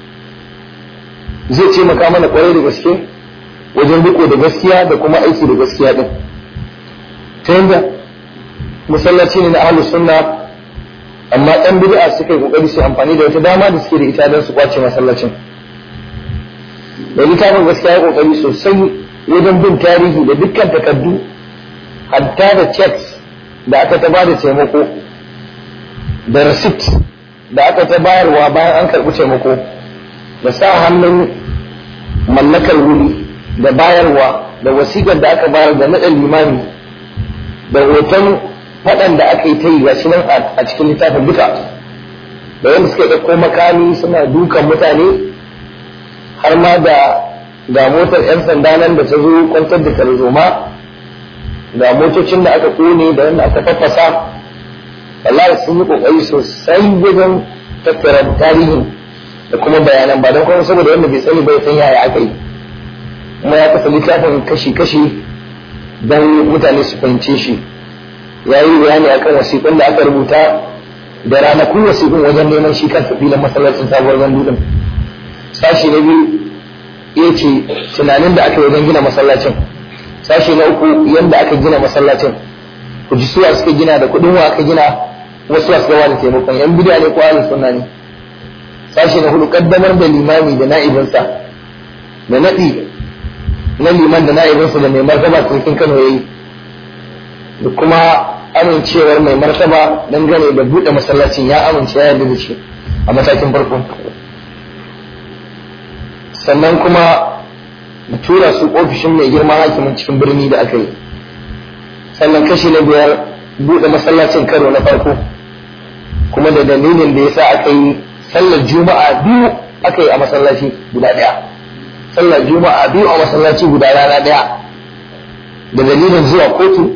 Speaker 1: Zai ce maka mana kwarai da gaske wajen riko da gaskiya da kuma aiki da gaskiya din, ta yadda masallaci ne na ahlus sunna amma ɗan bid'a suka yi kokari su amfani da wata dama da suke da ita don su kwace masallacin. Da littafin gaskiya ya kokari sosai wajen bin tarihi da dukkan takardu hatta da checks da aka ta bada taimako da receipt da aka ta bayarwa bayan an karɓi taimako da sa hannun mallakar wuri da bayarwa da wasiƙar da aka bayar da naɗin limami da hoton faɗan da aka yi ta yi gashi nan a cikin littafin duka, da wanda suka ɗauko makami suna dukan mutane har ma da ga motar 'yan sanda nan da ta zo kwantar da tarzoma, ga motocin da aka kone da wanda aka faffasa. Wallahi sun yi kokari sosai wajen tattara tarihin da kuma bayanan, ba don kuma saboda wanda bai sani bai san yaya aka yi, kuma ya kasa littafin kashi-kashi don mutane su fahimce shi. Ya yi bayani akan wasiƙun da aka rubuta da ranakun wasiƙun wajen neman shi kan filin masallacin sabuwar gandudin. Sashi na biyu ya ce tunanin da aka yi wajen gina masallacin. Sashi na uku yadda aka gina masallacin, ku ji suwa suka gina da kuɗin wa aka gina, wasu suka ba da taimakon yan bidiya ne ko ahlus sunna ne. Sashi na hudu kaddamar da limami da na'ibinsa da naɗi na liman da na'ibinsa da mai martaba sarkin Kano yayi, da kuma amincewar mai martaba dangane da buɗe masallacin, ya amince ya yarda da shi a matakin farko. Sannan kuma da tura su ofishin mai girma hakimin cikin birni da aka yi. Sannan kashi na biyar buɗe masallacin karo na farko, kuma da dalilin da yasa aka yi sallar juma'a biyu aka yi a masallaci guda ɗaya, sallar juma'a biyu a masallaci guda rana ɗaya, da dalilin zuwa kotu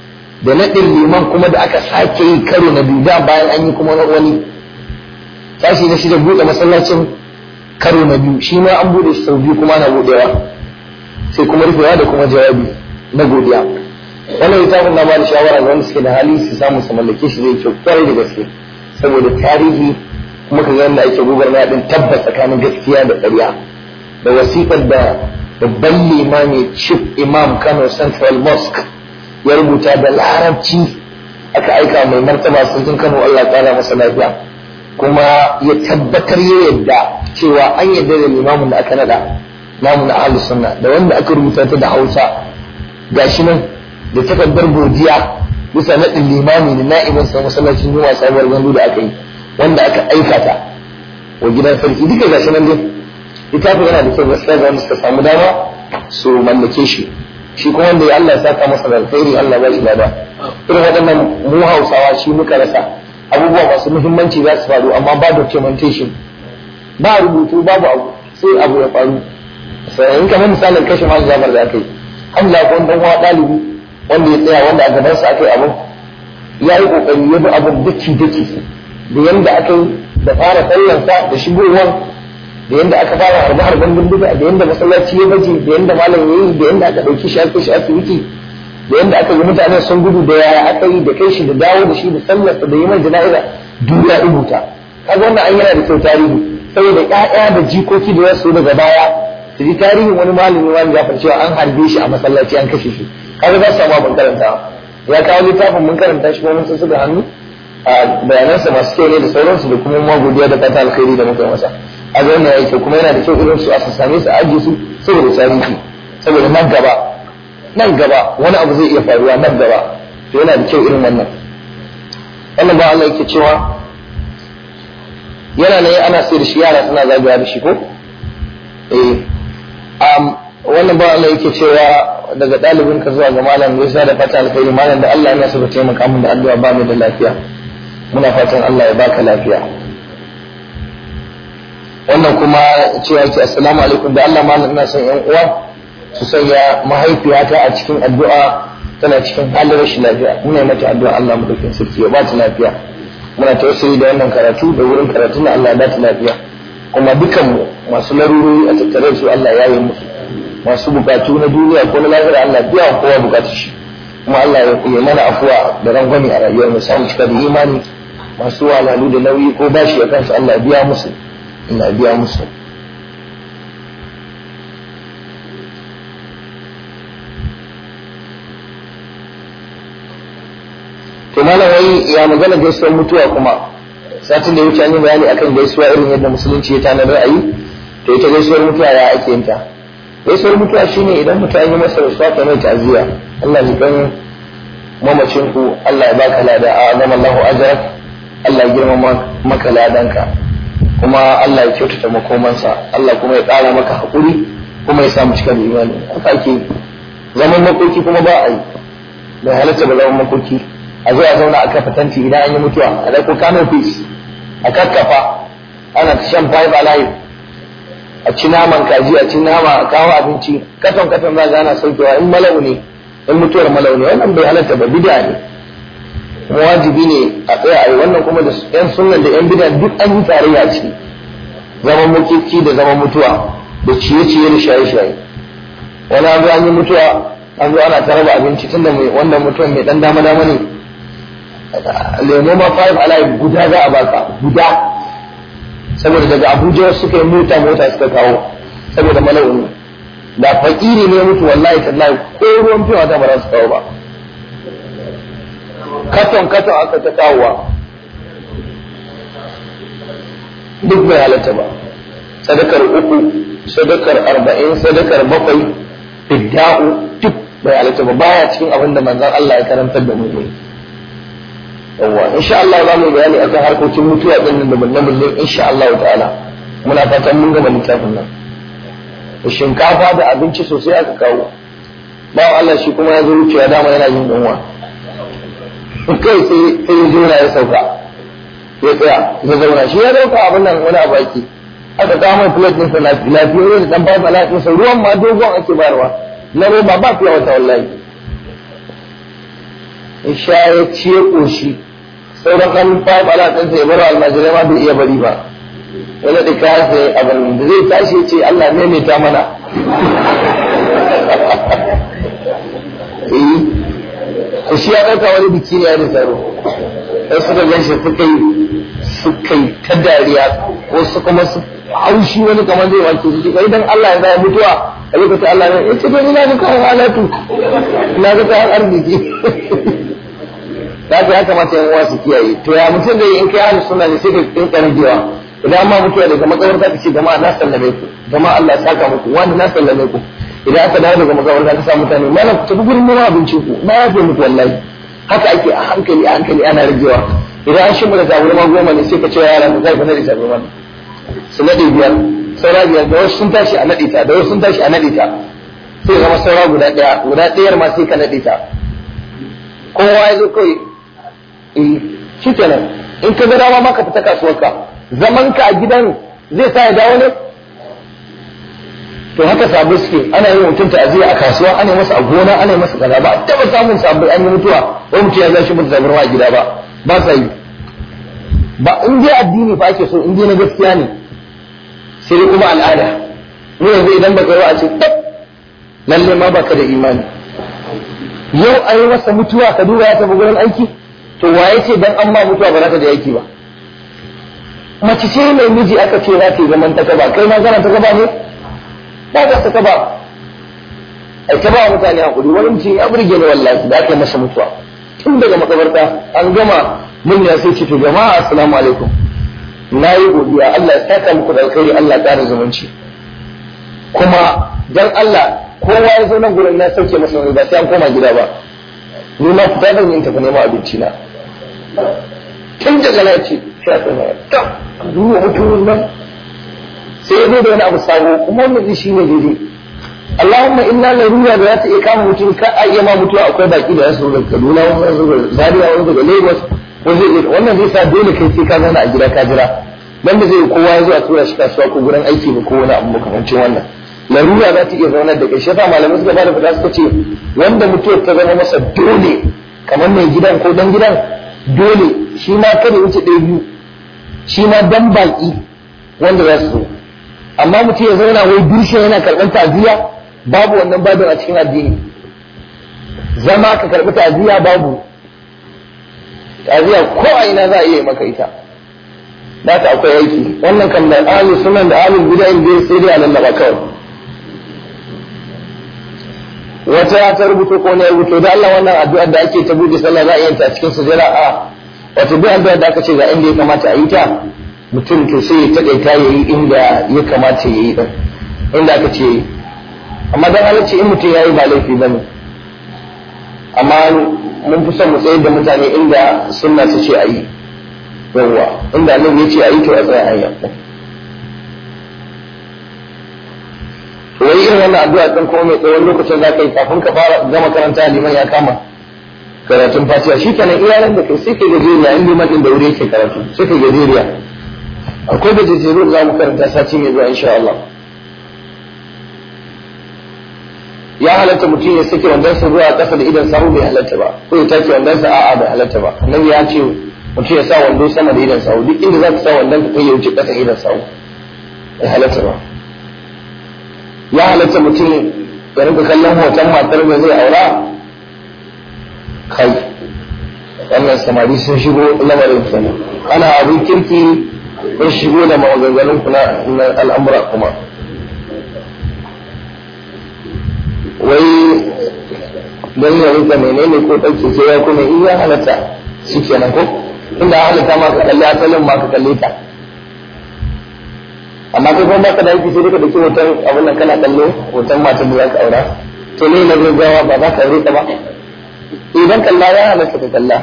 Speaker 1: da naɗin liman kuma da aka sake yi karo na biyu da bayan an yi kuma wani. Sashi na shida buɗe masallacin karo na biyu, shi ma an buɗe shi sau biyu kuma na buɗewa, sai kuma rufewa da kuma jawabi na godiya. Wannan littafin na ba da shawara ga wanda suke da hali su samu su mallake shi zai kyau kwarai da gaske, saboda tarihi kuma ka ga yadda ake gobar na ɗin tabbas tsakanin gaskiya da ƙarya, da wasiƙar da babban limami chief imam Kano Central Mosque ya rubuta da larabci aka aika mai martaba sarkin Kano, Allah ya kara masa lafiya, kuma ya tabbatar ya yadda cewa an yadda da limamin da aka nada namu na ahlus sunna, da wanda aka rubuta ta da Hausa gashi nan da takardar godiya bisa nadin limami da na'ibin sa masallacin Juma'a sabuwar gandu da aka yi, wanda aka aika ta wa gidan sarki, duka gashi nan dai. Littafin yana da kyau gaskiya ga wanda suka samu dama su mallake shi. Shi kuma wanda ya Allah ya saka masa da alkhairi, Allah ba shi lada. Irin waɗannan mu Hausawa shi muka rasa, abubuwa masu muhimmanci za su faru amma ba documentation, ba rubutu, babu abu, sai abu ya faru. Sai in kamar misalin kashe Malam Jafar da aka yi, Hamza ko dan uwa ɗalibi wanda ya tsaya wanda a gabansa aka yi abin, ya yi kokari ya bi abin daki daki da yanda aka yi da fara sallansa da shigowar, da yanda aka fara harbe harben bindiga, da yanda masallaci ya baje, da yanda malam ya yi, da yanda aka ɗauki shi aka shi asibiti, da yanda aka yi mutanen sun gudu, da yaya aka yi da kai shi da dawo da shi da sallarsa da yi mai jana'iza duk ya rubuta. Kaga wannan an yana da kyau tarihi, saboda ƴaƴa da jikoki da wasu daga baya su ji tarihin wani malami wani Jafar cewa an harbe shi a masallaci an kashe shi. Kaga za su samu abin karanta. Ya kawo littafin mun karanta shi kuma mun san su da hannu a bayanansa masu kyau ne da sauransu, da kuma ma godiya da fata alkhairi da muka masa. A ga wannan yake kuma yana da kyau irin su a same su a ajiye su saboda tarihi, saboda nan gaba nan gaba wani abu zai iya faruwa nan gaba, to yana da kyau irin wannan. Wannan ba Allah yake cewa yana ne ana sai da shi, yara suna zagaya da shi ko eh um wannan ba Allah yake cewa daga ɗalibin ka zuwa ga malam Musa da fata alkhairi malam da Allah ya so ka taimaka min da addu'a ba mu da lafiya muna fatan Allah ya baka lafiya. Wannan kuma cewa ce assalamu alaikum da Allah malam ina son yan uwa su sanya mahaifiyata a cikin addu'a tana cikin halin rashin lafiya muna mata addu'a Allah mu dauke sarki ya ba ta lafiya muna tawassuli da wannan karatu da wurin karatu na Allah ya ba ta lafiya kuma dukanmu masu larurori a tattare su Allah ya yi musu masu bukatu na duniya ko na lahira Allah biya kowa bukatu shi kuma Allah ya yi mana afuwa da rangwame a rayuwar mu samu cika da imani masu walalu da nauyi ko bashi a kansu Allah ya biya musu Allah ya biya musu. To malam wai ya magana gaisuwar mutuwa kuma satin da ya wuce an yi bayani akan gaisuwa irin yadda musulunci ya tanar ra'ayi to ita gaisuwar mutuwa ya ake yin ta. Gaisuwar mutuwa shine idan mutum ya masa rasuwa ta mai ta'aziyya Allah ya kan mamacin ku Allah ya baka lada a azama Allahu ajrak Allah ya girmama maka ladanka kuma Allah ya kyautata makomansa Allah kuma ya ƙara maka hakuri kuma ya samu cika da imani haka ake zaman makoki kuma ba a yi bai halatta ba zaman makoki a zo a zauna a kafa tanti idan an yi mutuwa a dauko canopies a kakkafa ana ta shan five alive a ci naman kaji a ci nama a kawo abinci katon katon za ga ana saukewa in malau ne in mutuwar malau ne wannan bai halatta ba bid'a ne kuma wajibi ne a tsaya a yi wannan kuma da yan sunnan da yan bid'a duk an yi tarayya a ciki zaman mukici da zaman mutuwa da ciye-ciye da shaye-shaye wani an zo an yi mutuwa an zo ana ta raba abinci tunda mai wannan mutuwar mai dan dama-dama ne lemo ma five alive guda za a baka guda saboda daga Abuja suka yi mota mota suka kawo saboda mala'u ne da fakiri ne mutu wallahi tallahi ko ruwan fiwa ta ba za su kawo ba katon katon aka ta kawowa duk bai halatta ba sadakar uku sadakar arba'in sadakar bakwai fidda'u duk bai halatta ba baya cikin abin da manzon Allah ya karantar da mu yawwa insha Allah za mu bayani akan harkokin mutuwa din nan da bulle-bulle insha Allah ta'ala muna fatan mun gama littafin nan da shinkafa da abinci sosai aka kawo bawan Allah shi kuma ya zo wucewa dama yana yin yunwa kai sai sai ya zauna ya sauka ya tsaya ya zauna shi ya dauka abin nan wani abu ake aka kawo mai plate ɗinsa lafiyayye da dan babu alaƙinsa ruwan ma dogon ake bayarwa na roba ba fiye wata wallahi in sha ya ciye ƙoshi sauran kan babu alaƙinsa ya bar almajirai ma bai iya bari ba wani da kayan sai abin da zai tashi ya ce Allah ne mai ta mana eh shi ya ɗauka wani biki ne ya da tsaro sai suka gan shi suka yi suka yi ta dariya ko su kuma su haushi wani kamar zai wanke shi kai dan Allah ya zai mutuwa a lokacin Allah ne ya ce to ina ga kayan halatu ina ga kayan arziki da ya kamata yan uwa su kiyaye to ya mutum da in kai ahlus sunna ne sai ka kinka ragewa idan ma mutuwa daga makabarta ka ce jama'a na sallame ku jama'a Allah ya saka muku wanda na sallame ku idan aka dawo daga makabarta ka sa mutane malam ku tafi gurin neman abinci ku na yafe muku wallahi haka ake a hankali a hankali ana ragewa idan an shimma da tabarma goma ne sai ka ce yaran ku kai ku nade tabarma su nade biyar saura biyar da wasu sun tashi a nade ta da wasu sun tashi a nade ta sai zama saura guda daya guda dayar ma sai ka nade ta kowa ya zo kai eh shikenan in ka ga dama ma ka fita kasuwarka zaman ka a gidan zai sa ya dawo ne to haka sabo suke ana yin mutum ta'aziyya a kasuwa ana masa a gona ana masa kaza ba taba samun sabbai an yi mutuwa wai mutum ya zashi mutu zabarwa a gida ba ba sa yi ba in dai addini fa ake so in dai na gaskiya ne sai dai kuma al'ada ne yanzu idan baka yi wa a ce tab lalle ma baka da imani yau an yi masa mutuwa ka duba ya tafi gurin aiki to waye ce dan an ma mutuwa ba za ta da aiki ba mace ce mai miji aka ce za ta yi zaman ta kaba kai ma kana ta kaba ne ba za ta kaba ai ta ba mutane hakuri wani mutum ya burge ni wallahi da aka yi masa mutuwa tun daga makabarta an gama mun ya sai ce to jama'a assalamu alaikum na yi godiya Allah ya saka muku da alkhairi Allah ya ƙara zumunci kuma dan Allah kowa ya zo nan gurin na sauke masa wani ba sai an koma gida ba ni ma fita zan yin tafi neman abinci na tun daga na ce sai ta mai ta duwa mutumin nan sai ya zo da wani abu sabo kuma wannan shi ne daidai Allahumma illa larura da za ta iya kama mutum ka a iya ma mutuwa akwai baki da su daga Kaduna wani daga Zaria wani daga Lagos wannan zai sa dole kai sai ka zauna a gida ka jira dan da zai kowa ya zo a tura shi kasuwa ko gurin aiki ba ko wani abu makamancin wannan larura za ta iya zauna da kai shi yasa malamai suka bada fata suka ce wanda mutuwar ta zama masa dole kamar mai gidan ko dan gidan dole shi ma kada wuce ɗaya biyu shi ma dan baki wanda za su zo amma mutum ya zauna wai dirshe yana karɓar ta'aziyya babu wannan babin a cikin addini zama ka karɓi ta'aziyya babu ta'aziyya ko a ina za a iya maka ita da ta akwai aiki wannan kan da ahlus sunan da ahlul bid'ah da sai dai a lallaba kawai wata ta rubuto ko ne rubuto da Allah wannan addu'ar da ake ta buɗe sallah za a yi ta cikin sujada a wato duk addu'ar da aka ce ga inda ya kamata a yi ta mutum to sai ya taƙaita ya yi inda ya kamata ya yi ɗin inda aka ce yi amma don halarci in mutum ya yi ba laifi ba ne amma mun fi son mu tsayar da mutane inda sunna su ce a yi yawwa inda annabi ya ce a yi to a tsaya a yi wai irin wannan addu'a ɗin kuma mai tsawon lokacin za ka yi kafin ka fara gama karanta liman ya kama karatun fatiha shi kenan iyalan da kai sai ka gajeriya in liman ɗin da wuri yake karatu sai ka gajeriya akwai da jejjeru za mu karanta sati mai zuwa insha Allah ya halatta mutum ya sake wandansa zuwa ƙasa da idan sahu bai halatta ba ko ya take wandansa a'a bai halatta ba annabi ya ce mutum ya sa wando sama da idan sahu duk inda za ka sa wandon ka kai ya wuce ƙasa idan sahu bai halatta ba ya halatta mutum ya rinka kallon hoton matar da zai aura kai wannan samari sun shigo lamarin kenan ana abin kirki kun shigo da maganganun ku na al'amura kuma wai don ya rika menene ko ɗauke ke ya kuma in ya halatta shi kenan ko inda halatta ma ka kalli asalin ma ka kalle ta amma kai kuma baka da yake sai ka dauki hoton abin nan kana kallo hoton matan da za ka aura to ne na gaggawa ba za ka aure ta ba idan kalla ya halatta ka kalla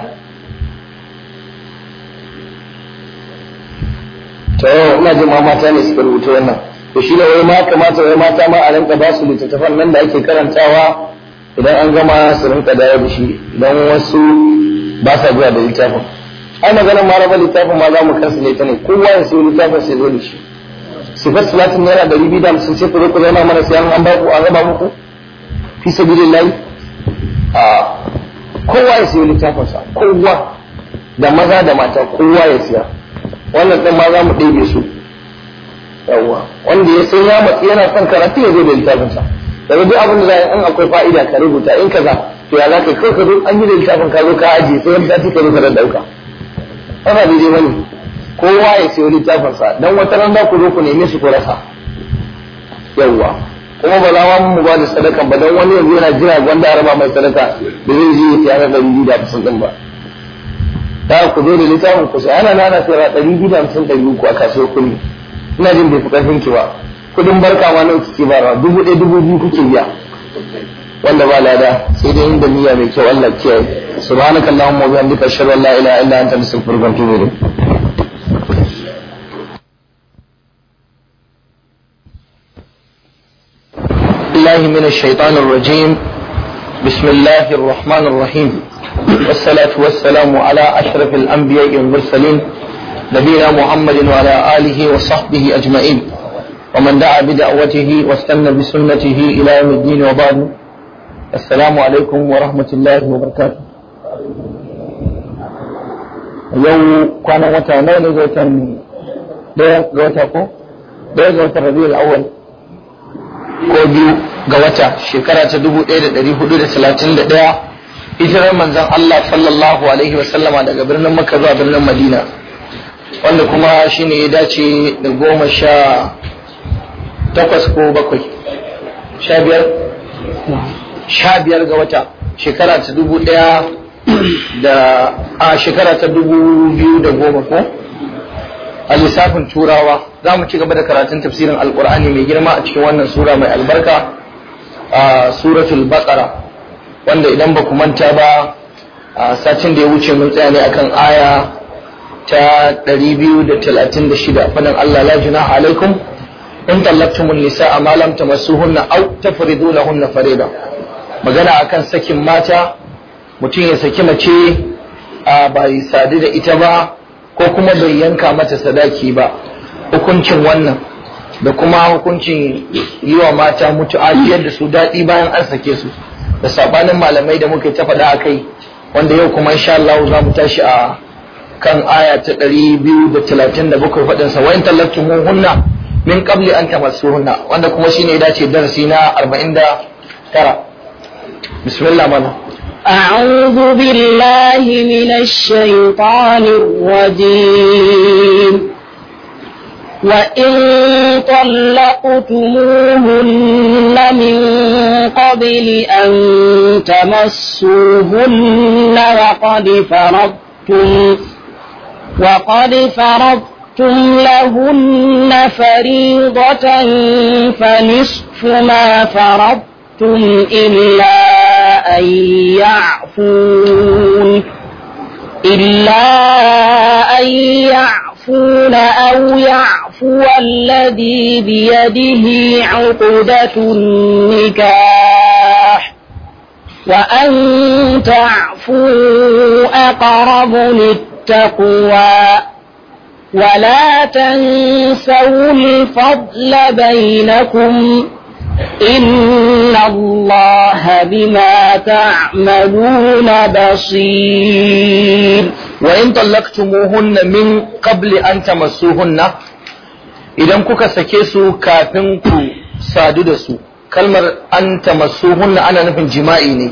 Speaker 1: to ina jin ma mata ne suka rubuta wannan to shi ne wai ma kamata wai mata ma a rinka ba su littattafan nan da ake karantawa idan an gama su rinka dawo da shi idan wasu ba sa zuwa da littafin ai maganar ma raba littafin ma za mu kansu ne ta ne kowa ya sayi littafin sai zo da shi sifar salatin naira ɗari biyu da hamsin sai ku zo ku zauna mana sai an ba ku an raba muku fi sabilillahi a kowa ya sayi littafinsa kowa da maza da mata kowa ya siya wannan ɗin ma za mu ɗebe su yawwa wanda ya san ya matsi yana son karatu ya zo da littafinsa daga duk abin da za a in akwai fa'ida ka rubuta in kaza to ya za ka kai ka zo an yi da littafin ka zo ka ajiye sai wani sati ka zo ka dan ɗauka ba daidai ba ne kowa ya sayo littafinsa don wata ran za ku zo ku neme su ku rasa yawwa kuma ba za mu ba da sadaka ba don wani yanzu yana jira wanda a raba mai sadaka da zai je ya fiya na ɗari biyu da hamsin ɗin ba da ku zo da littafin ku sai ana nana sai ra ɗari biyu da hamsin ɗari uku a kasuwar kuɗi ina jin bai fi ƙarfin ki ba kuɗin barka ma nawa kike ba dubu ɗaya dubu biyu kuke biya wanda ba lada sai dai inda niyya mai kyau Allah kiyaye subhanakallahumma wa bihamdika ashhadu an la ilaha illa anta astaghfiruka wa atubu ilayk الله من الشيطان الرجيم بسم الله الرحمن الرحيم والصلاة والسلام على أشرف الأنبياء والمرسلين نبينا محمد وعلى آله وصحبه أجمعين ومن دعا بدعوته واستنى بسنته إلى يوم الدين وبعد السلام عليكم ورحمة الله وبركاته يوم كان وتعالى لغوتان لغوتاكو لغوتان ربيع الأول ko biyu ga wata shekara ta dubu ɗaya da ɗari hudu da talatin da ɗaya hijirar manzon Allah sallallahu alaihi wasallama daga birnin Makka zuwa birnin Madina wanda kuma shine ya dace da goma sha takwas ko bakwai sha biyar sha biyar ga wata shekara ta dubu ɗaya da a shekara ta dubu biyu da goma ko a lissafin turawa za mu ci gaba da karatun tafsirin alkur'ani mai girma a cikin wannan sura mai albarka a suratul baqara wanda idan ba ku manta ba a satin da ya wuce mun tsaya ne akan aya ta ɗari biyu da talatin da shida fadan Allah la junaha alaikum in tallaqtumun nisaa ma lam tamassuhunna aw tafridu lahunna farida. Magana akan sakin mata, mutum ya saki mace a bai sadu da ita ba ko kuma bai yanka mata sadaki ba, hukuncin wannan da kuma hukuncin yi wa mata mutu'ajiyar da su daɗi bayan an sake su, da sabanin malamai da muka ta faɗa a kai, wanda yau kuma insha Allah za mu tashi a kan aya ta ɗari biyu da talatin da bakwai faɗinsa wa in tallaqtumuhunna min qabli an tamassuhunna, wanda kuma shine ya dace darasi na arba'in da tara. bismillah mana.
Speaker 2: أعوذ بالله من الشيطان الرجيم وإن طلقتموهن من قبل أن تمسوهن وقد فرضتم وقد فرضتم لهن فريضة فنصف ما فرضتم إلا أن يعفون إلا أن يعفون أو يعفو الذي بيده عقدة النكاح وأن تعفوا أقرب للتقوى ولا تنسوا الفضل بينكم إن الله بما تعملون بصير.
Speaker 1: وإن طلقتموهن من قبل أن تمسوهن إذا كوكا سكيسو كافنكو ساددسو كلمة أن تمسوهن أنا نفن جمائيني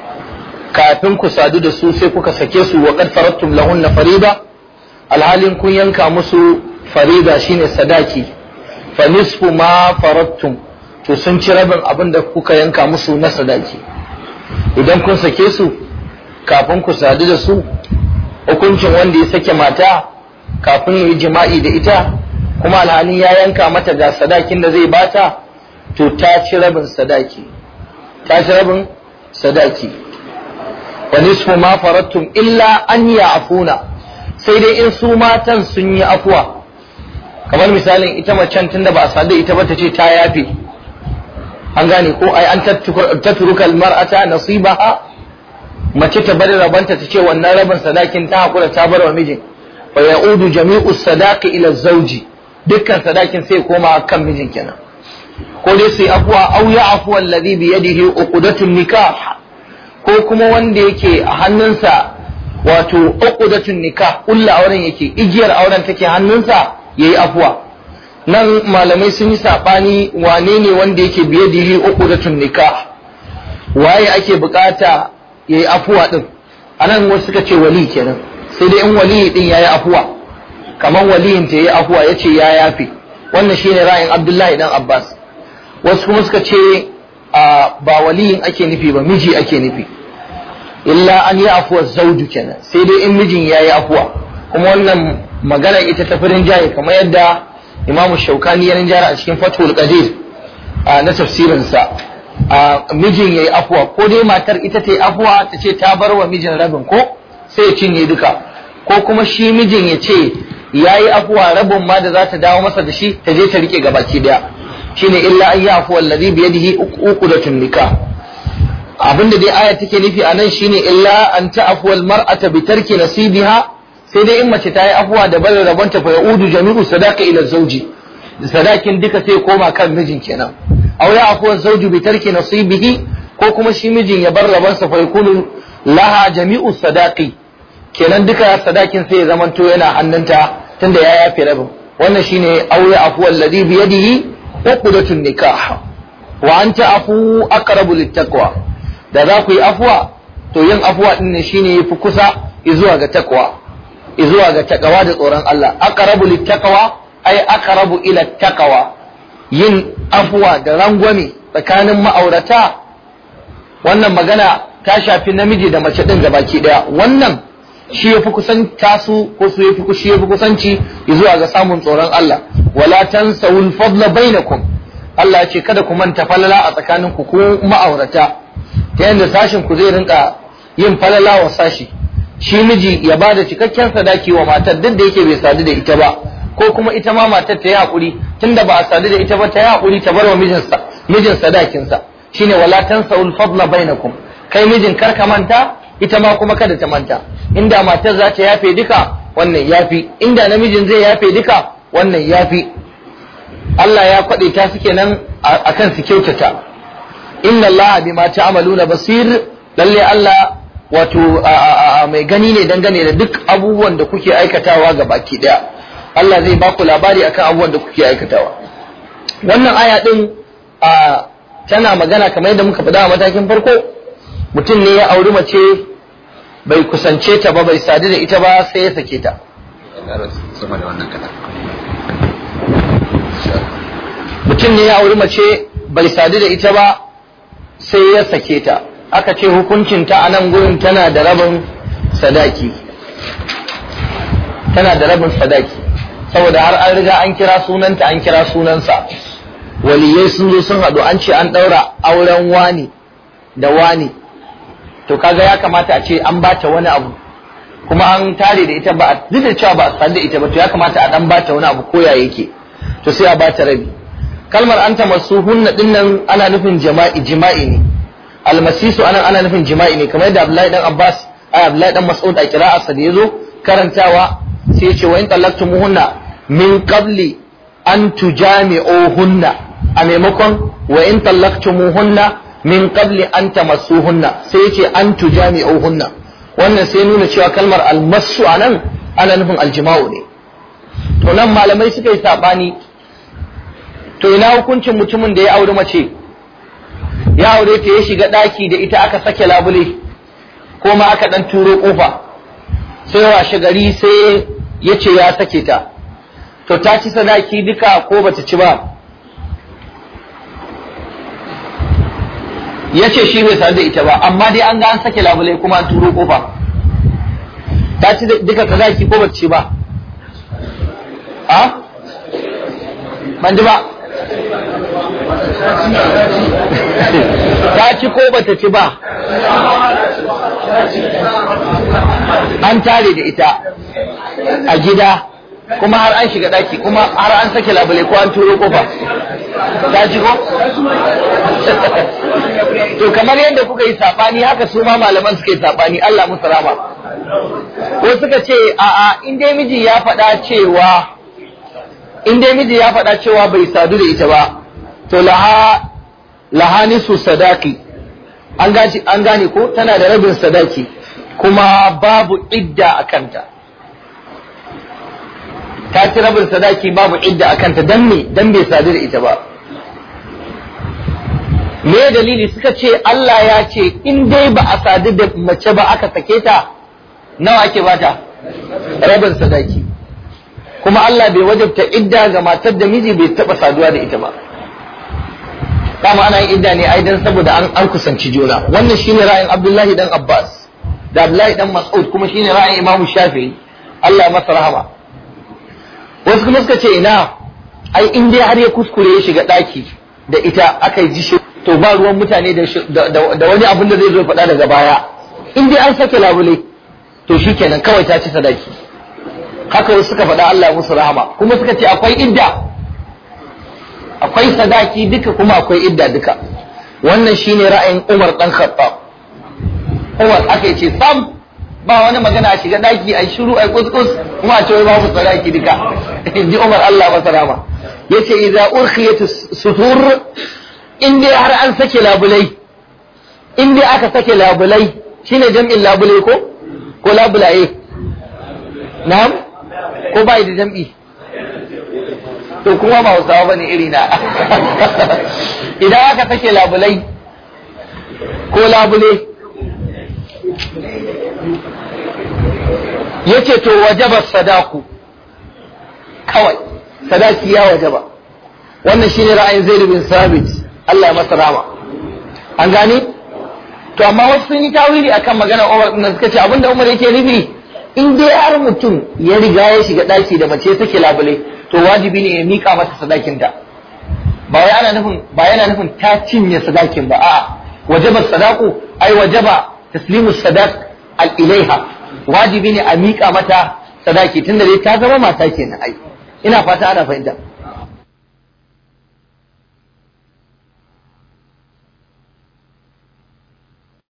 Speaker 1: كافنكو ساددسو سيكوكا سكيسو وقد فرضتم لهن فريضة الحالين كن ينكا مسو فريضة شين السداكي فنصف ما فرضتم to sun ci rabin abin da kuka yanka musu na sadaki. Idan kun sake su kafin ku sadu da su, hukuncin wanda ya sake mata kafin ya yi jima'i da ita kuma alhalin ya yanka mata ga sadakin da zai bata, to ta ci rabin sadaki ta ci rabin sadaki wa nisfu ma farattum illa an ya'funa, sai dai in su matan sun yi afuwa. Kamar misalin ita macen tunda ba a sadu ita ba ta ce ta yafe, an gane ko ai an tatruka almar'ata nasibaha, mace ta bari rabanta ta ce wannan rabin sadakin ta hakura ta bar wa mijin, fa ya'udu jami'u sadaqi ila zawji, dukkan sadakin sai koma kan mijin kenan. Ko dai sai afwa aw ya'fu alladhi bi yadihi uqdatun nikah, ko kuma wanda yake a hannunsa wato uqdatun nikah, kullu auren yake, igiyar auren take hannunsa yayi afwa. Nan malamai sun yi saɓani wane ne wanda yake biye dihi uku da tunnika, waye ake bukata ya yi afuwa ɗin. A nan wasu suka ce wali kenan, sai dai in wali ɗin ya yi afuwa, kamar waliyin ta ya yi afuwa ya ce ya yafe, wannan shi ne ra'ayin Abdullahi dan Abbas. Wasu kuma suka ce ba waliyin ake nufi ba, miji ake nufi, illa an yi afuwa zauju kenan, sai dai in mijin ya yi afuwa. Kuma wannan magana ita ta firin jaye kamar yadda Imamu Shaukani ya rinjara a cikin Fathul Qadir na tafsirinsa, mijin yayi afuwa, ko dai matar ita ta yi afuwa ta ce ta bar wa mijin rabin ko sai ya cinye duka, ko kuma shi mijin ya ce ya yi afuwa rabin ma da za ta dawo masa da shi ta je ta rike gabaki daya, shine illa an yi afuwa alladhi bi yadihi uqdatun nikah. Abinda dai aya take nufi a nan shine illa an ta'fu al mar'ata bi tarki nasibiha, sai dai in mace ta yi afuwa da barin rabonta fa yaudu jami'u sadaqa ila zawji, sadakin duka sai koma kan mijin kenan. Aw ya afuwa zawju bi tarki nasibihi, ko kuma shi mijin ya bar rabonsa fa yakunu laha jami'u sadaqi, kenan duka sadakin sai ya zamanto yana hannunta tunda ya yafe rabin. Wannan shine aw ya afuwa alladhi bi yadihi uqdatun nikah wa anta afu aqrabu littaqwa. Da za ku yi afuwa to yin afuwa din ne shine yafi kusa zuwa ga takwa, zuwa ga takawa da tsoron Allah. Aqrabu littaqwa ay aqrabu ila taqwa, yin afuwa da rangwame tsakanin ma'aurata. Wannan magana ta shafi namiji da mace din gabaki daya. Wannan shi yafi kusan tasu ko su yafi shi yafi kusanci zuwa ga samun tsoron Allah. Wala tansawul fadla bainakum, Allah ce kada ku manta falala a tsakanin ku ko ma'aurata, ta yanda sashin ku zai rinka yin falala wa sashi. Shi miji ya bada cikakken sadaki wa matar duk da yake bai sadu da ita ba, ko kuma ita ma matar ta yi hakuri tunda ba a sadu da ita ba ta yi hakuri ta bar wa mijinsa mijin sadakinsa shine wala tansawul fadla bainakum kai mijin kar ka manta ita ma kuma kada ta manta inda matar za ta yafe duka wannan yafi inda namijin zai yafe duka wannan yafi Allah ya kwade ta suke nan akan su kyautata inna Allah bima ta'maluna basir lalle Allah wato mai gani ne dangane da duk abubuwan da kuke aikatawa ga baki daya Allah zai baku labari akan abubuwan da kuke aikatawa wannan aya din tana magana kamar yadda muka faɗa a matakin farko mutum ne ya auri mace bai kusance ta ba bai sadu da ita ba sai ya sake ta mutum ne ya auri mace bai sadu da ita ba sai ya sake ta aka ce hukuncinta a nan gurin tana da rabin sadaki tana da rabin sadaki saboda har an riga an kira sunanta an kira sunansa waliyai sun zo sun haɗu an ce an ɗaura auren wani da wani to kaga ya kamata a ce an bata wani abu kuma an tare da ita ba a duk da cewa ba a sadu da ita ba to ya kamata a dan bata wani abu koya yake to sai a bata rabi kalmar anta masuhunna dinnan ana nufin jima'i jima'i ne almasisu anan ana nufin jima'i ne kamar yadda Abdullahi dan Abbas ai Abdullahi dan Mas'ud a qira'arsa da yazo karantawa sai ya ce wa in talaqtumuhunna min qabli an tujami'uhunna a maimakon wa in talaqtumuhunna min qabli an tamassuhunna sai ya ce an tujami'uhunna wannan sai nuna cewa kalmar almasu anan ana nufin aljima'u ne to nan malamai suka yi sabani to ina hukuncin mutumin da ya auri mace ya aure ta ya shiga daki da ita aka sake labule ko ma aka dan turo kofa sai washe gari sai ya ce ya sake ta to ta ci sadaki duka ko bata ci ba ya ce shi bai sadu da ita ba amma dai an ga an sake labule kuma an turo kofa ta ci duka sadaki ko bata ci ba a ban ji ba ta ci ko bata ci ba an tare da ita a gida kuma har an shiga daki kuma har an sake labule ko an turo kofa ta ci ko to kamar yadda kuka yi sabani haka su ma malaman suka yi sabani Allah musu rama ko suka ce a'a in dai miji ya faɗa cewa in dai miji ya faɗa cewa bai sadu da ita ba to laha laha nisu sadaki an gaji an gane ko tana da rabin sadaki kuma babu idda a kanta ta ci rabin sadaki babu idda a kanta dan me dan bai sadu da ita ba me dalili suka ce Allah ya ce in dai ba a sadu da mace ba aka sake ta nawa ake bata rabin sadaki kuma Allah bai wajabta idda ga matar da miji bai taba saduwa da ita ba dama ana yin idda ne ai dan saboda an an kusanci juna wannan shine ra'ayin Abdullahi dan Abbas da Abdullahi dan Mas'ud kuma shine ra'ayin Imam Shafi'i Allah ya masa rahama wasu kuma suka ce ina ai in dai har ya kuskure ya shiga daki da ita aka yi jishi to ba ruwan mutane da da wani abin da zai zo faɗa daga baya in dai an sake labule to shikenan kawai ta ci sadaki haka wasu suka faɗa Allah musu rahama kuma suka ce akwai idda akwai sadaki duka kuma akwai idda duka wannan shine ra'ayin Umar dan Khattab Umar aka ce sam ba wani magana a shiga daki a shiru a kuskus kuma a ce wai babu sadaki duka inji Umar Allah masa rahama yace idza urkhiyat sutur in dai har an sake labulai in dai aka sake labulai shine jam'in labulai ko ko labulaye na'am ko bai da jam'i to kuma ba Hausawa bane iri na idan aka sake labulai ko labule yace to wajaba sadaku kawai sadaki ya wajaba wannan shine ra'ayin Zaid bin Sabit Allah ya masa rahama an gane to amma wasu sun yi tawili akan maganar Umar din suka ce abinda Umar yake nufi in dai har mutum ya riga ya shiga daki da mace take labule to wajibi ne ya mika mata sadakin ta ba wai ana nufin ba yana nufin ta cinye sadakin ba a'a wajaba sadaku ai wajaba taslimu sadaq al ilaiha wajibi ne a mika mata sadaki tunda dai ta zama mata kenan ai ina fata ana fahimta